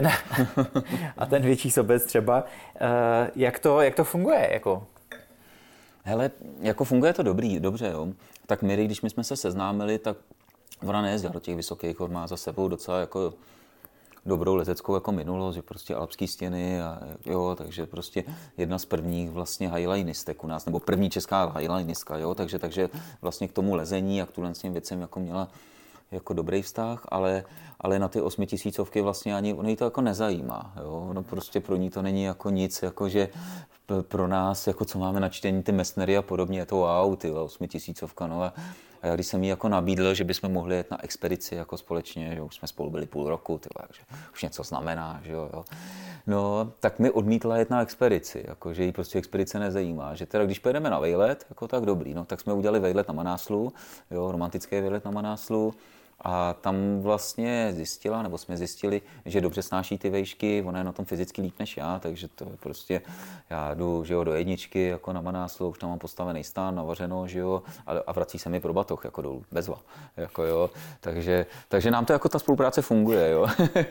A ten větší sobec třeba. Jak to funguje? Jako? Hele, jako funguje to dobře, jo. Tak Miri, když my jsme se seznámili, tak ona nejezdila do těch vysokých hor, má za sebou docela jako dobrou lezeckou jako minulost, že prostě alpský stěny a jo, takže prostě jedna z prvních vlastně highlinistek u nás, nebo první česká highlinistka, jo, takže vlastně k tomu lezení a k tuhle s těm věcem jako měla jako dobrý vztah, ale na ty 8000 vlastně ani ono jí to jako nezajímá, jo, no prostě pro ní to není jako nic, jako že pro nás, jako co máme na čtení ty Messnery a podobně, je to wow, ty 8000, no a já když jsem jí jako nabídl, že bychom mohli jet na expedici jako společně, že už jsme spolu byli půl roku, takže už něco znamená, že jo. No, tak mi odmítla jet na expedici, jako, že jí prostě expedice nezajímá, že teda když pojedeme na vejlet, jako tak dobrý, no, tak jsme udělali vejlet na Manáslu, jo, romantický vejlet na Manáslu. A tam vlastně zjistila, nebo jsme zjistili, že dobře snáší ty vejšky, ona je na tom fyzicky líp než já, takže to je prostě, já jdu, že jo, do jedničky, jako na Manáslu, už tam mám postavený stán, navařeno, že jo, a vrací se mi pro batoh, jako dolů, bezva, jako jo, takže nám to jako ta spolupráce funguje, jo.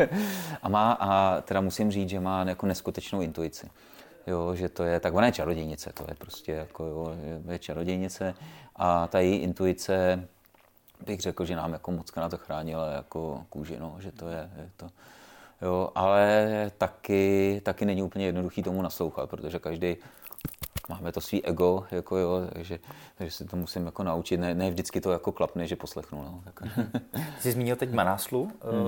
a teda musím říct, že má jako neskutečnou intuici. Jo, že to je, tak ona je čarodějnice, to je prostě jako, jo, je čarodějnice a ta její intuice, bych řekl, že nám jako mockrát zachránila jako kůži, no, že to je to. Jo, ale taky není úplně jednoduchý tomu naslouchat, protože každý máme to svý ego, jako jo, takže si to musím jako naučit, ne vždycky to jako klapne, že poslechnu, no. Jsi zmínil teď Manáslu.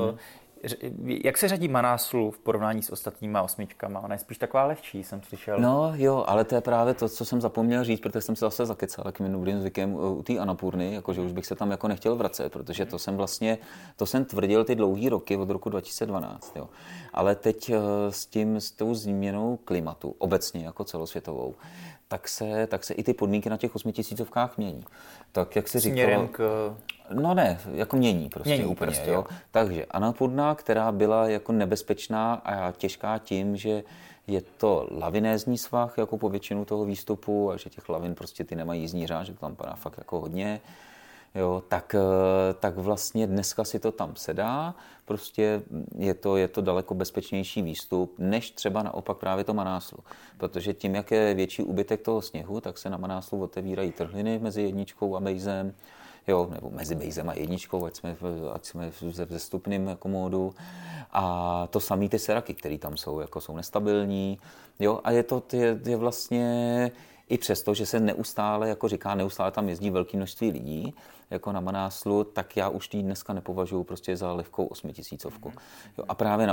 Jak se řadí Manáslu v porovnání s ostatníma osmičkama? Ona je spíš taková lehčí, jsem slyšel. No jo, ale to je právě to, co jsem zapomněl říct, protože jsem se zase zakecal takým dobrým zvykem u té Annapurny, jakože už bych se tam jako nechtěl vracet, protože to jsem tvrdil ty dlouhý roky od roku 2012, jo. Ale teď s tou změnou klimatu, obecně jako celosvětovou, tak se i ty podmínky na těch 8000 mění. Tak jak se říkalo, no ne, jako mění úplně, prostě, jo. Takže Annapurna, která byla jako nebezpečná a těžká tím, že je to lavinézní svah jako po většinu toho výstupu a že těch lavin prostě ty nemají jízdní řád, že to tam padá fakt jako hodně. Jo, tak vlastně dneska si to tam sedá, prostě je to daleko bezpečnější výstup, než třeba naopak právě to Manáslu. Protože tím, jak je větší úbytek toho sněhu, tak se na Manáslu otevírají trhliny mezi jedničkou a bejzem, jo, nebo mezi bejzem a jedničkou, ať jsme ve vzestupném jako módu. A to samé ty seraky, které tam jsou, jako jsou nestabilní, jo, a je vlastně i přesto, že se neustále tam jezdí velké množství lidí, jako na Manáslu, tak já už ji dneska nepovažuji prostě za lehkou 8000. Jo, a právě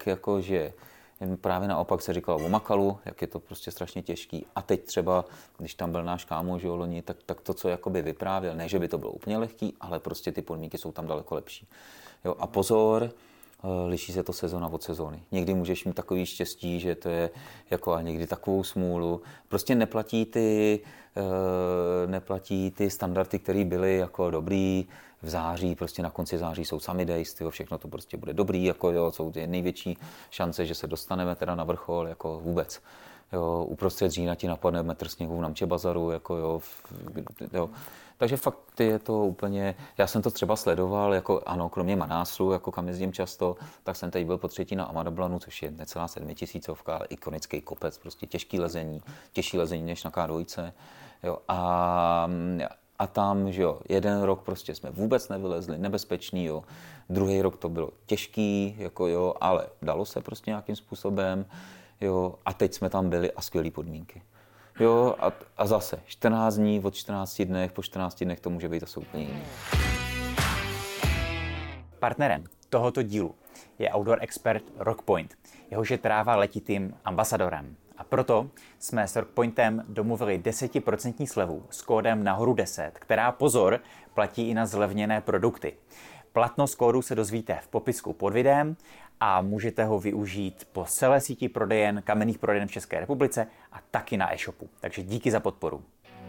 naopak se říkalo o Makalu, jak je to prostě strašně těžký. A teď třeba, když tam byl náš kámoš loni, tak to, co jakoby vyprávěl, ne, že by to bylo úplně lehký, ale prostě ty podmínky jsou tam daleko lepší. Jo, a pozor, liší se to sezóna od sezóny. Někdy můžeš mít takový štěstí, že to je jako a někdy takovou smůlu. Prostě neplatí ty standardy, které byly jako dobrý v září, prostě na konci září jsou summit days, všechno to prostě bude dobrý, jako jo, jsou ty největší šance, že se dostaneme teda na vrchol, jako vůbec. Jo, uprostřed října ti napadne metr sněhu v Namče Bazaru, jako jo. Takže fakt je to úplně, já jsem to třeba sledoval, jako ano, kromě Manáslu, jako kam jezdím často, tak jsem teď byl po třetí na Amadablanu, což je necelá 7000, ale ikonický kopec, prostě těžší lezení než na K2. Jo, a tam, že jo, jeden rok prostě jsme vůbec nevylezli, nebezpečný, jo. Druhý rok to bylo těžký, jako jo, ale dalo se prostě nějakým způsobem, jo, a teď jsme tam byli a skvělý podmínky. Jo, a zase 14 dní, od 14 dnech, po 14 dnech to může být zase úplně jiný. Partnerem tohoto dílu je outdoor expert Rockpoint, jehož je tráva letitým ambasadorem. A proto jsme s Rockpointem domluvili 10% slevu s kódem nahoru 10, která, pozor, platí i na zlevněné produkty. Platnost kódu se dozvíte v popisku pod videem a můžete ho využít po celé síti prodejen, kamenných prodejen v České republice a taky na e-shopu. Takže díky za podporu.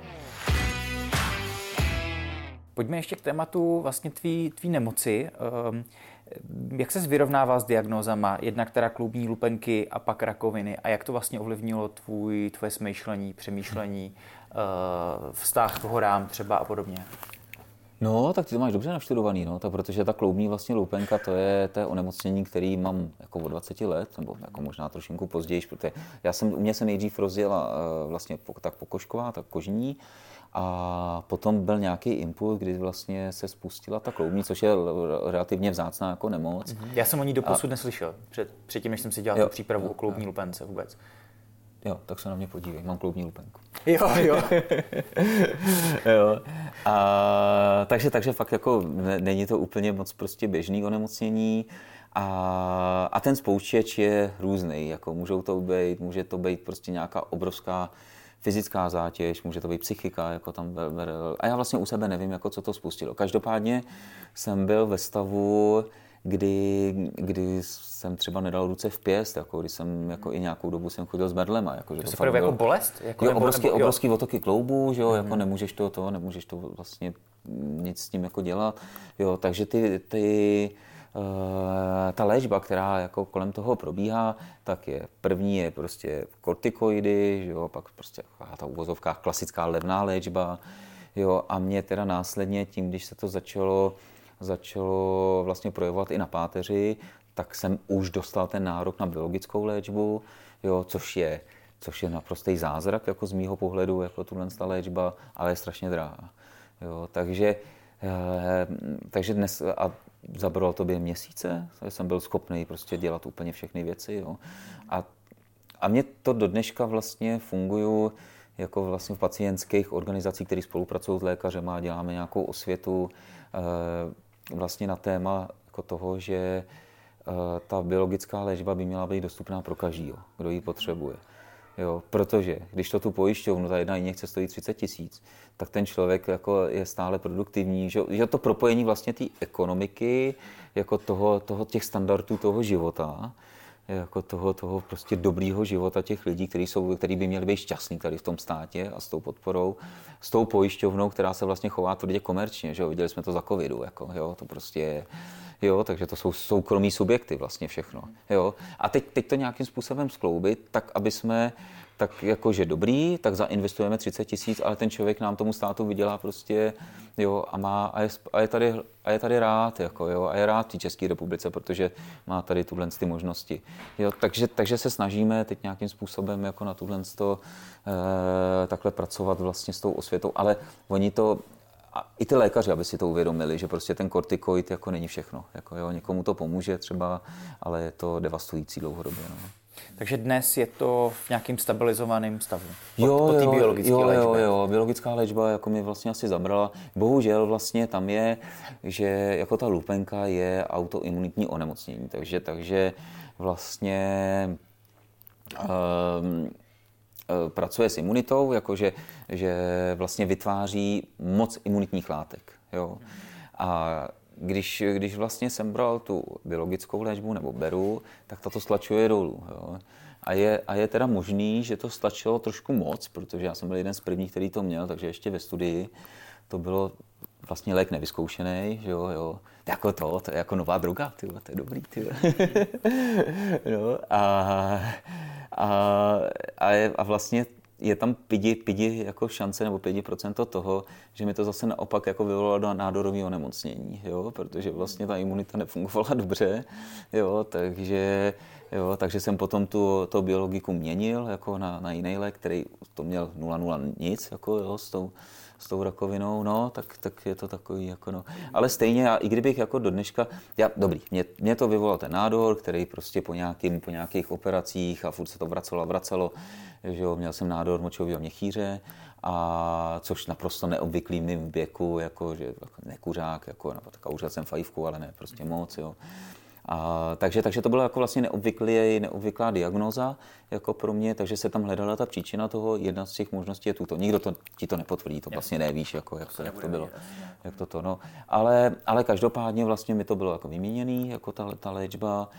Pojďme ještě k tématu vlastně tvý nemoci. Jak ses vyrovnává s diagnózama, jednak teda kloubní lupenky a pak rakoviny, a jak to vlastně ovlivnilo tvoje smýšlení, přemýšlení, vztah k horám třeba a podobně? No, tak ty to máš dobře naštudovaný, no, tak protože ta kloubní vlastně lupenka, to je onemocnění, který mám jako od 20 let, nebo jako možná trošinku později, protože u mě se nejdřív rozjela vlastně tak pokožková, tak kožní, a potom byl nějaký impuls, kdy vlastně se spustila ta kloubní, což je relativně vzácná jako nemoc. Já jsem o ní doposud neslyšel, předtím, než jsem si dělal tu přípravu o kloubní lupence vůbec. Jo, tak se na mě podívej, mám kloubní lupenku. Jo. Jo. Takže fakt jako není to úplně moc prostě běžný onemocnění a ten spouštěč je různý, jako může to být prostě nějaká obrovská fyzická zátěž, může to být psychika, jako tam a já vlastně u sebe nevím, jako co to spustilo. Každopádně jsem byl ve stavu, kdy jsem třeba nedal ruce v pěst, jako když jsem jako i nějakou dobu jsem chodil s berlema. Jako, že to fakt jako bolest? Jako obrovský otoky kloubů, že jo, jako nemůžeš to vlastně nic s tím jako dělat. Jo, takže ta léčba, která jako kolem toho probíhá, tak první je prostě kortikoidy, že jo, pak prostě ta v uvozovkách klasická levná léčba, jo, a mě teda následně tím, když se to začalo vlastně projevovat i na páteři, tak jsem už dostal ten nárok na biologickou léčbu, jo, což je naprostý zázrak jako z mýho pohledu, jako ta léčba, ale je strašně drahá. Jo, takže dnes a zabralo to během měsíce, jsem byl schopný prostě dělat úplně všechny věci. Jo. A mě to do dneška vlastně funguju jako vlastně v pacientských organizacích, které spolupracují s lékařem a děláme nějakou osvětu vlastně na téma jako toho, že ta biologická léčba by měla být dostupná pro každého, kdo ji potřebuje. Jo, protože když to tu pojišťovnu, ta jedna injekce stojí 30 000, tak ten člověk jako je stále produktivní, že to propojení vlastně té ekonomiky, jako těch standardů toho života, jako toho prostě dobrýho života těch lidí, kteří by měli být šťastní tady v tom státě a s tou podporou, s tou pojišťovnou, která se vlastně chová tvrdě komerčně, že jo, viděli jsme to za covidu, jako, jo, to prostě je, jo, takže to jsou soukromí subjekty vlastně všechno, jo. A teď to nějakým způsobem skloubit, tak aby jsme tak jakože dobrý, tak zainvestujeme 30 000, ale ten člověk nám tomu státu vydělá prostě, jo, a je tady rád, jako, jo, a je rád v té České republice, protože má tady ty možnosti. Jo, takže se snažíme teď nějakým způsobem jako na takhle pracovat vlastně s tou osvětou, ale oni to, a i ty lékaři, aby si to uvědomili, že prostě ten kortikoid jako není všechno. Jako, jo, někomu to pomůže třeba, ale je to devastující dlouhodobě. No. Takže dnes je to v nějakým stabilizovaném stavu? Po té biologické léčbě? Jo, biologická léčba jako mi vlastně asi zabrala. Bohužel vlastně tam je, že jako ta lupenka je autoimunitní onemocnění, takže vlastně pracuje s imunitou, jakože že vlastně vytváří moc imunitních látek. Jo. A když vlastně jsem bral tu biologickou léčbu nebo beru, tak tato stlačuje dolů. Jo. A je teda možný, že to stlačilo trošku moc, protože já jsem byl jeden z prvních, který to měl, takže ještě ve studii to bylo vlastně lék nevyzkoušený, že jo. To je jako nová droga, to je dobrý, no, a vlastně je tam pidi jako šance nebo 5% toho, že mi to zase naopak jako vyvolalo nádorové onemocnění, jo, protože vlastně ta imunita nefungovala dobře, jo, takže Jo, takže jsem potom to biologiku měnil jako na jiný lék, který to měl 0,0 nic jako, jo, s tou rakovinou, no, tak je to takový, jako no. Ale stejně, i kdybych jako do dneška, mě to vyvolal ten nádor, který prostě po nějakých operacích a furt se to vracelo, že jo, měl jsem nádor močového měchýře, a což naprosto neobvyklý v mým věku, jako, že jako nekuřák, jako, kouřil jsem fajfku, ale ne prostě moc, jo. Takže to byla jako vlastně neobvyklá diagnóza jako pro mě, takže se tam hledala ta příčina toho. Jedna z těch možností je tuto. Nikdo ti to nepotvrdí, to vlastně nevíš, jako, jak to bylo. No. Ale každopádně vlastně mi to bylo jako vyměněný, jako ta léčba.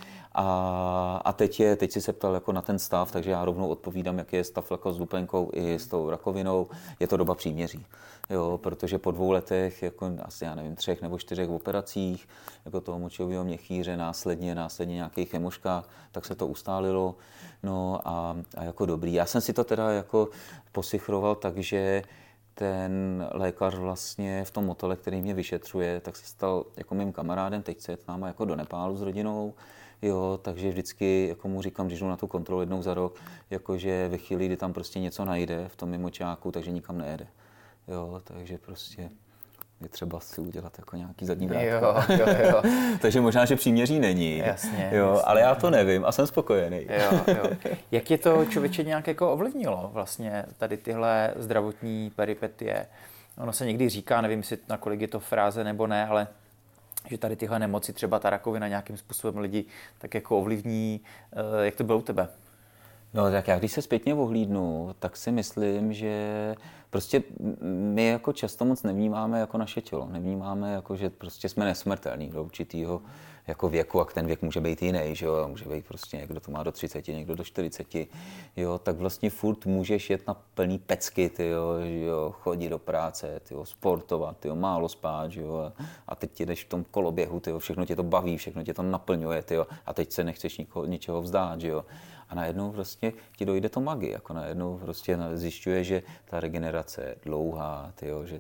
A teď si se ptal jako na ten stav, takže já rovnou odpovídám, jaký je stav jako s lupenkou i s tou rakovinou. Je to doba příměří. Jo, protože po 2 letech, jako asi, já nevím, 3 nebo 4 operacích, jako toho močového měchýře, následně nějakých chemoškách, tak se to ustálilo. No a jako dobrý. Já jsem si to teda jako posichroval, takže ten lékař vlastně v tom motole, který mě vyšetřuje, tak se stal jako mým kamarádem, teď se jet s náma jako do Nepálu s rodinou. Jo, takže vždycky jako mu říkám, když jdu na tu kontrolu jednou za rok, jakože ve chvíli, kdy tam prostě něco najde v tom mimočáku, takže nikam nejede. Jo, takže prostě je třeba si udělat jako nějaký zadní vrátko. Jo. Takže možná, že příměří není. Jasně. Ale já to nevím a jsem spokojený. Jo. Jak je to člověče nějak jako ovlivnilo vlastně tady tyhle zdravotní peripetie? Ono se někdy říká, nevím, jestli nakolik je to fráze nebo ne, ale že tady tyhle nemoci, třeba ta rakovina nějakým způsobem lidi tak jako ovlivní. Jak to bylo u tebe? No tak já když se zpětně ohlídnu, tak si myslím, že prostě my jako často moc nevnímáme jako naše tělo. Nevnímáme jako, že prostě jsme nesmrtelní do určitýho jako věku, a ten věk může být jiný, že jo, může být prostě někdo to má do 30, někdo do 40, jo, tak vlastně furt můžeš jet na plný pecky, jo, chodit do práce, sportovat, málo spát, jo, a teď ti jdeš v tom koloběhu, všechno tě to baví, všechno tě to naplňuje, a teď se nechceš ničeho vzdát, jo. A najednou prostě ti dojde to magie, jako najednou prostě zjišťuje, že ta regenerace je dlouhá,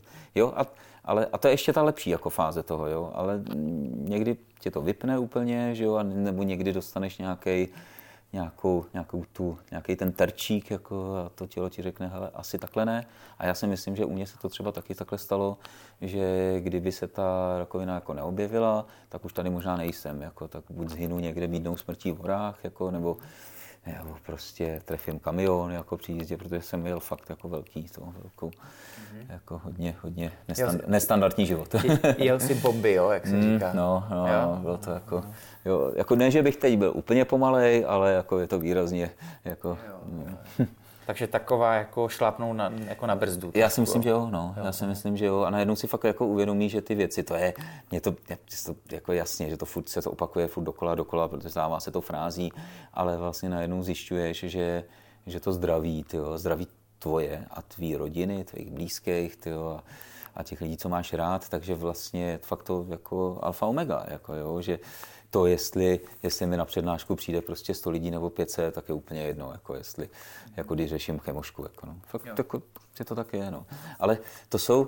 ale to je ještě ta lepší jako fáze toho, jo, ale někdy tě to vypne úplně, že jo, nebo někdy dostaneš nějaký ten terčík, jako, a to tělo ti řekne, hele, asi takhle ne. A já si myslím, že u mě se to třeba taky takhle stalo, že kdyby se ta rakovina jako neobjevila, tak už tady možná nejsem, jako, tak buď zhynu někde bídnou smrtí v horách, jako, nebo prostě trefím kamion jako při jízdě, protože jsem jel fakt jako jako hodně nestandardní život. Jel si bomby, jo, jak se říká. No, bylo to jako ne, že bych teď byl úplně pomalej, ale jako je to výrazně jako... Takže taková jako šlápnou jako na brzdu. Já si myslím, že jo, no. Já si myslím, že jo. A najednou si fakt jako uvědomí, že ty věci, je to jako jasně, že to furt se to opakuje furt dokola, protože stává se to frází, ale vlastně najednou zjišťuješ, že to zdraví tvoje a tvý rodiny, tvých blízkých, a těch lidí, co máš rád, takže vlastně fakt to jako alfa omega, jako jo, že to, jestli mi na přednášku přijde prostě 100 lidí nebo 500, tak je úplně jedno, jako jestli, jako když řeším chemošku, jako no. Fakt jako, to tak je, no. Ale to jsou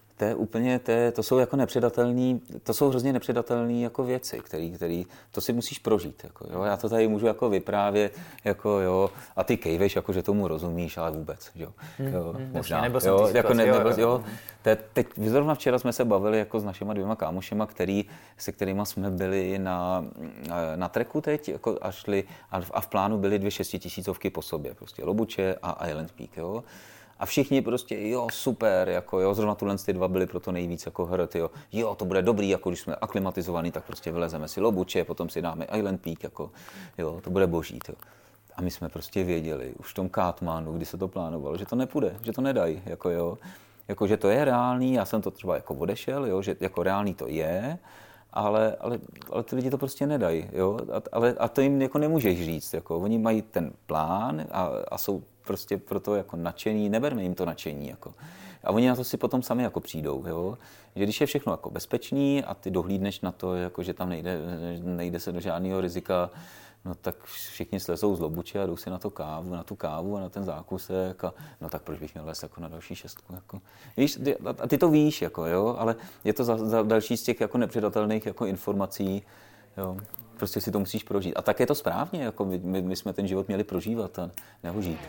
jako nepředatelný, to jsou hrozně nepředatelné jako věci, které to si musíš prožít, jako jo. Já to tady můžu jako vyprávět, jako jo, a ty kejveš, jako že tomu rozumíš, ale vůbec, jo. Možná, jo, jako jo. Teď zrovna včera jsme se bavili jako s našima 2 kámošema, se kterýma jsme byli na treku teď, jako a šli a v plánu byly 2 6tisícovky po sobě, prostě Lobuče a Island Peak, jo. A všichni prostě, jo, super, jako jo, zrovna ty 2 byly proto nejvíc jako hrd, jo, to bude dobrý, jako když jsme aklimatizovaný, tak prostě vylezeme si Lobuče, potom si dáme Island Peak, jako, jo, to bude boží, jo. A my jsme prostě věděli, už v tom Katmandu, kdy se to plánovalo, že to nepůjde, že to nedají, jako jo, jako, že to je reálný, já jsem to třeba jako odešel, jo, že jako reálný to je, ale ty lidi to prostě nedají, jo, a to jim jako nemůžeš říct, jako, oni mají ten plán a jsou prostě proto jako nadšení, neberme jim to nadšení, jako. A oni na to si potom sami jako přijdou, jo. Že když je všechno jako bezpečný a ty dohlídneš na to, jako, že tam nejde se do žádného rizika, no tak všichni slezou z Lobuče a jdou si na tu kávu a na ten zákusek a no tak proč bych měl les jako na další 6, jako. Víš, a ty to víš, jako, jo, ale je to za další z těch jako nepředatelných jako informací, jo. prostě si to musíš prožít. A tak je to správně, jako my jsme ten život měli prožívat a ne ho žít.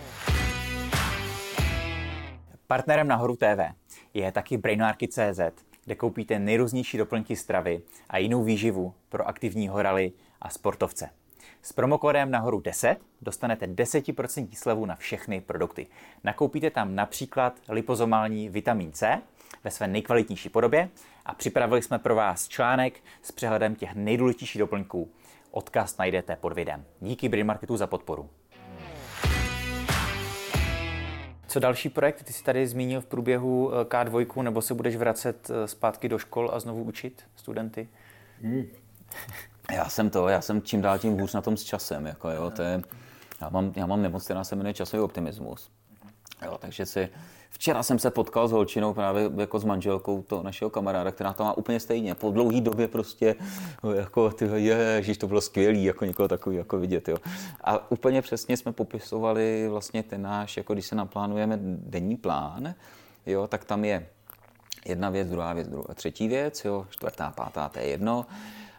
Partnerem Nahoru TV je taky Brainmarket.cz, kde koupíte nejrůznější doplňky stravy a jinou výživu pro aktivní horaly a sportovce. S promokódem Nahoru 10 dostanete 10% slevu na všechny produkty. Nakoupíte tam například lipozomální vitamin C ve své nejkvalitnější podobě a připravili jsme pro vás článek s přehledem těch nejdůležitějších doplňků. Odkaz najdete pod videem. Díky Brainmarketu za podporu. Co další projekt? Ty jsi tady zmínil v průběhu K2, nebo se budeš vracet zpátky do škol a znovu učit studenty? Já jsem čím dál tím hůř na tom s časem. Jako, jo, já mám nemoc, která se jmenuje časový optimismus. Jo, takže včera jsem se potkal s holčinou právě jako s manželkou toho našeho kamaráda, která to má úplně stejně. Po dlouhý době prostě, jako ježiš, to bylo skvělý, jako někoho takový jako vidět. Jo. A úplně přesně jsme popisovali vlastně ten náš, jako když se naplánujeme denní plán, jo, tak tam je jedna věc, druhá věc, třetí věc, jo, čtvrtá, pátá, to je jedno.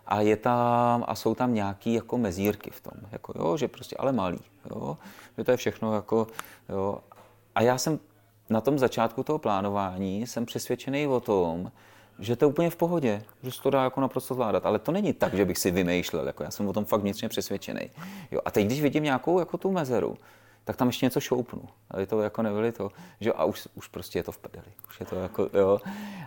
A jsou tam nějaký jako mezírky v tom, jako jo, že prostě ale malý, jo, že to je všechno jako, jo. A já jsem na tom začátku toho plánování jsem přesvědčený o tom, že to je úplně v pohodě, že se to dá jako naprosto zvládat, ale to není tak, že bych si vymýšlel, jako já jsem o tom fakt vnitřně přesvědčený. Jo, a teď, když vidím nějakou jako tu mezeru, tak tam ještě něco šoupnu. Ale to jako nebyli to, že a už prostě je to v prdeli, už je to jako, jo,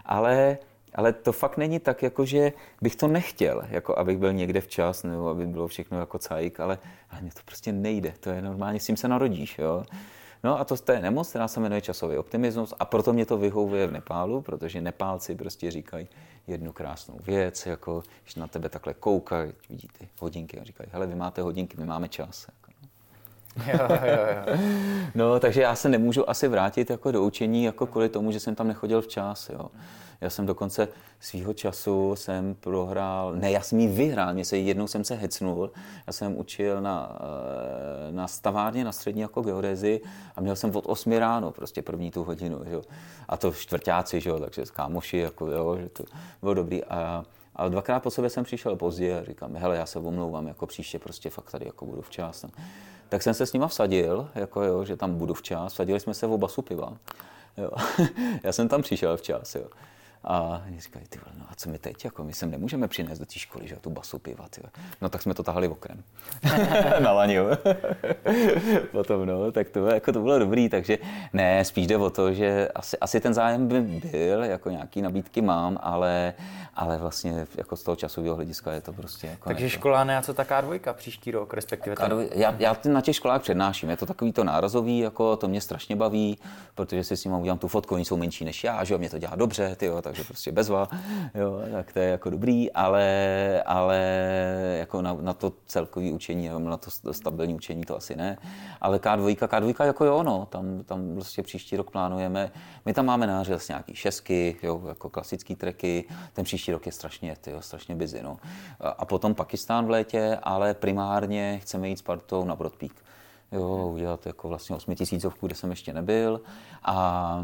ale to fakt není tak, jako že bych to nechtěl, jako abych byl někde včas, nebo aby bylo všechno jako cajk, ale mně to prostě nejde, to je normálně, s tím se narodíš, jo. No a to je nemoc, která se jmenuje časový optimismus a proto mě to vyhovuje v Nepálu, protože Nepálci prostě říkají jednu krásnou věc, jako když na tebe takhle koukají, vidí ty hodinky a říkají, hele, vy máte hodinky, my máme čas. Jako, no. Jo. No, takže já se nemůžu asi vrátit jako do učení, jako kvůli tomu, že jsem tam nechodil včas, jo. Já jsem dokonce svýho času jsem prohrál, ne, já jsem ji vyhrál, jednou jsem se hecnul, já jsem učil na stavárně, na střední jako geodézi a měl jsem od 8 ráno prostě první tu hodinu, jo. A to čtvrťáci, jo, takže s kámoši, jako, jo, že to bylo dobrý. Ale dvakrát po sobě jsem přišel pozdě a říkám, hele, já se omlouvám, jako příště prostě fakt tady jako budu včas. Tak jsem se s nima vsadil, jako jo, že tam budu včas, vsadili jsme se v basu piva. Jo. Já jsem tam přišel včas, jo. A oni říkají, ty vole, no a co my teď, jako my sem nemůžeme přinést do té školy, že tu basu piva, ty vole. No tak jsme to tahali okrem. Na laňu. Potom, no, tak to bylo dobrý, takže ne, spíš jde o to, že asi ten zájem by byl, jako nějaký nabídky mám, ale vlastně jako z toho časového hlediska je to prostě jako takže ne to. Škola ne, a co ta K2 příští rok, respektive já na těch školách přednáším, je to takový to nárazový, jako to mě strašně baví, protože si s nimi udělám tu fotku, oni jsou menší než já, že jo, mě to dělá dobře, tyjo, takže prostě bezva, jo, tak to je jako dobrý, ale jako na to celkový učení, na to stabilní učení to asi ne, ale K2 jako jo, no, tam prostě příští rok plánujeme, my tam máme nářez nějaký šesky, jo, jako klasický treky, ten příští rok je strašně busy, no. A potom Pakistán v létě, ale primárně chceme jít s partou na Broad Peak. Jo, udělat jako vlastně 8000, kde jsem ještě nebyl a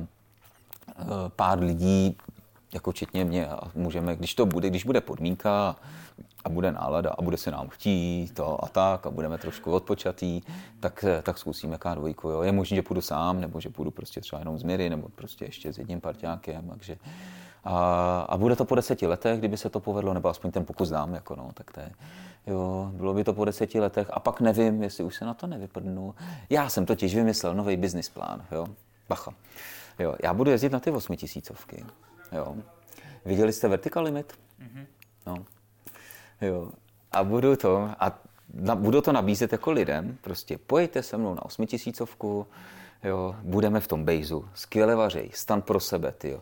pár lidí, jako včetně mě, můžeme, když bude podmínka a bude nálada a bude se nám chtít to a tak a budeme trošku odpočatý, tak zkusíme K2, jo. Je možné, že půjdu sám, nebo že půjdu prostě třeba jenom z Miry, nebo prostě ještě s jedním parťákem, takže a bude to po 10 letech, kdyby se to povedlo, nebo aspoň ten pokus dám, jako no, tak to je, jo, bylo by to po 10 letech a pak nevím, jestli už se na to nevyprdnu. Já jsem totiž vymyslel nový business plán, jo, bacha. Jo, já budu jezdit na ty 8000, jo. Viděli jste Vertical Limit? Mm-hmm. No. Jo. A budu to nabízet jako lidem, prostě pojďte se mnou na 8000, jo, budeme v tom bejzu, skvěle vařej, stan pro sebe, tyjo.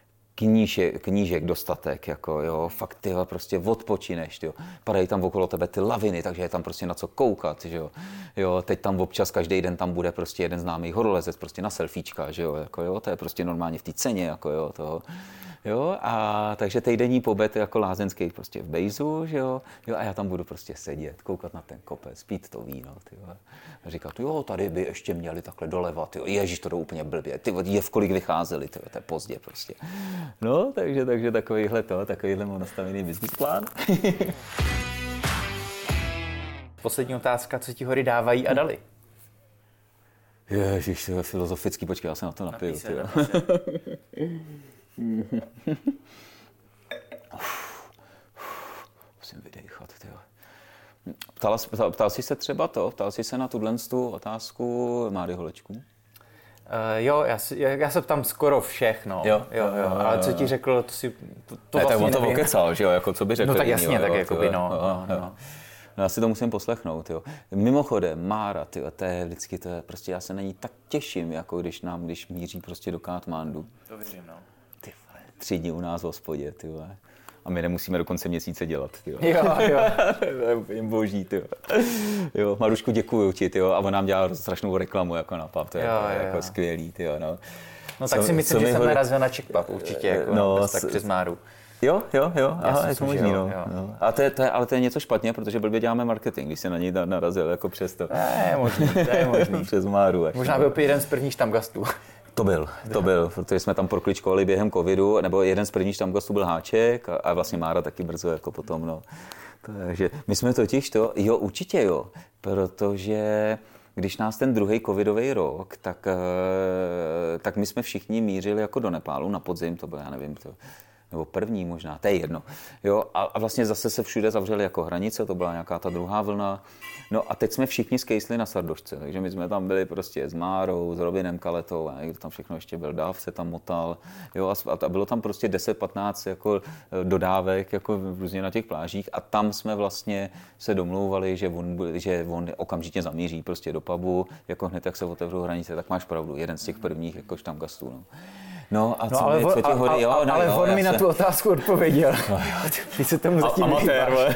Knížek dostatek, jako jo, fakt ty prostě odpočineš, tyjo. Padají tam okolo tebe ty laviny, takže je tam prostě na co koukat, že jo. Jo, teď tam občas každý den tam bude prostě jeden známý horolezec prostě na selfiečka, že jo, jako jo, to je prostě normálně v té ceně, jako jo, toho. Jo, a takže týdenní pobyt jako lázeňský prostě v bejzu, že jo, a já tam budu prostě sedět, koukat na ten kopec, pít to víno, tyjo, a říkat, jo, tady by ještě měli takhle doleva, tyjo, ježiš, to jde úplně blbě, ty je v kolik vycházeli, tyjo, to je pozdě prostě. No, takže takovýhle mám nastavený business plán. poslední otázka, co ti hory dávají a dali? Ježiš, to je filozofický, počkej, já se na to napiju. Musím vydechat, tyjo. Ptal jsi se třeba ptal jsi se na tu otázku Máry Holečku? Jo, já se ptám skoro všech, no. Jo. Ale co ti řekl, to si... To ne, vlastně tak on to nevím. okecal, že jo, jako co by řekl. No tak jasně, tak jo, jakoby, no. No já si to musím poslechnout, jo. Mimochodem, Mára, tyjo, to je vždycky, to je prostě, já se na ní tak těším, jako když míří prostě do Katmandu. To věřím, no. Ty vole, 3 dny u nás v hospodě, ty vole. A my nemusíme do konce měsíce dělat, tyjo. Jo. To je úplně boží, tyjo. Jo, Marušku, děkuju ti, tyjo, a on nám dělá strašnou reklamu jako na pub, to je jako skvělý, tyjo, no. No tak si myslím, že jsem narazil na Checkpub určitě, jako no, tak přes Máru. Jo, aha, je to možný, no. A to je něco špatně, protože blbě děláme marketing, když se na něj narazil jako přes to. To je možný. Přes Máru. Možná byl jeden z prvních štamgastů. To byl, protože jsme tam prokličkovali během covidu, nebo jeden z prvních štamgastů byl Háček a vlastně Mára taky brzo jako potom, no. Takže my jsme totiž určitě jo, protože když nás ten druhý covidový rok, tak my jsme všichni mířili jako do Nepálu na podzim, to bylo, já nevím, nebo první možná, to je jedno. Jo, a vlastně zase se všude zavřely jako hranice, to byla nějaká ta druhá vlna. No a teď jsme všichni skejsli na Sardošce, takže my jsme tam byli prostě s Márou, s Robinem Kaletou, a někdo tam všechno ještě byl, Dáv se tam motal, jo, a bylo tam prostě 10-15 jako dodávek jako různě na těch plážích a tam jsme vlastně se domlouvali, že on okamžitě zamíří prostě do pubu, jako hned jak se otevřou hranice, tak máš pravdu, jeden z těch prvních jako štamgastů, no. No a co, ale co ti hory? Ale on mi na tu otázku odpověděl. Ty se tomu zatím amatér,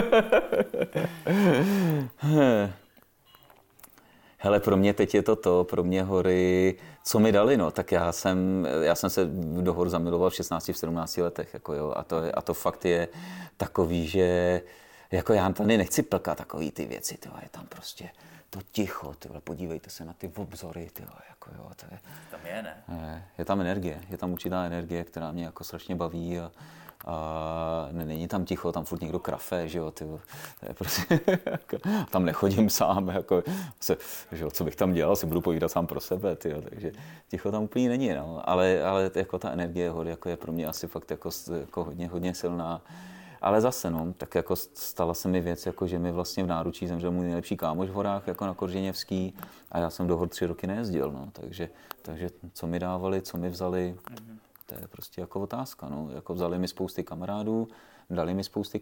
Hele, pro mě teď je to pro mě hory, co mi dali, no, tak já jsem se do hor zamiloval v 16, v 17 letech, jako jo, a to fakt je takový, že jako já tady nechci plkat takový ty věci, tyhle, je tam prostě to ticho, tyhle, podívejte se na ty obzory, tyhle, jako jo, to je... Tam je, ne? Je tam energie, je tam určitá energie, která mě jako strašně baví a není tam ticho, tam furt někdo krafe, že jo, tyhle, prostě, tam nechodím sám, jako, že jo, co bych tam dělal, si budu povídat sám pro sebe, tyhle, takže ticho tam úplně není, no, ale jako ta energie hor, jako je pro mě asi fakt jako hodně silná. Ale zase, no, tak jako stala se mi věc, jako že mi vlastně v náručí zemřel můj nejlepší kámoš v horách, jako na Korženěvský, a já jsem do hor 3 roky nejezdil, no, takže co mi dávali, co mi vzali, to je prostě jako otázka, no, jako vzali mi spousty kamarádů, dali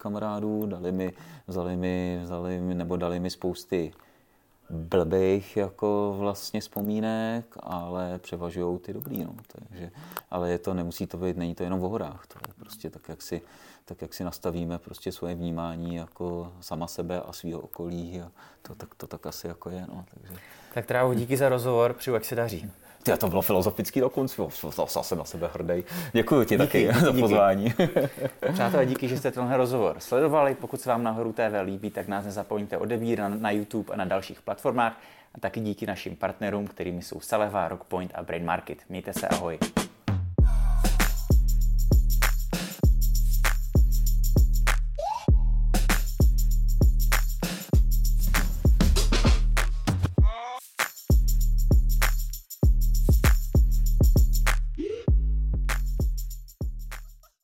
mi spousty blbých jako vlastně vzpomínek, ale převažují ty dobrý, no, takže, ale nemusí to být, není to jenom o horách, to je prostě tak, jak si nastavíme prostě svoje vnímání jako sama sebe a svého okolí a to tak asi jako je, no, takže. Tak Trávo, díky za rozhovor, přeju, jak se daří. To bylo filozofický dokonce, jsem na sebe hrdý. Děkuji ti taky za pozvání. Přátelé, díky, že jste tenhle rozhovor sledovali. Pokud se vám Nahoru TV líbí, tak nás nezapomeňte odebírat na YouTube a na dalších platformách. A taky díky našim partnerům, kterými jsou Saleva, Rockpoint a Brain Market. Mějte se, ahoj.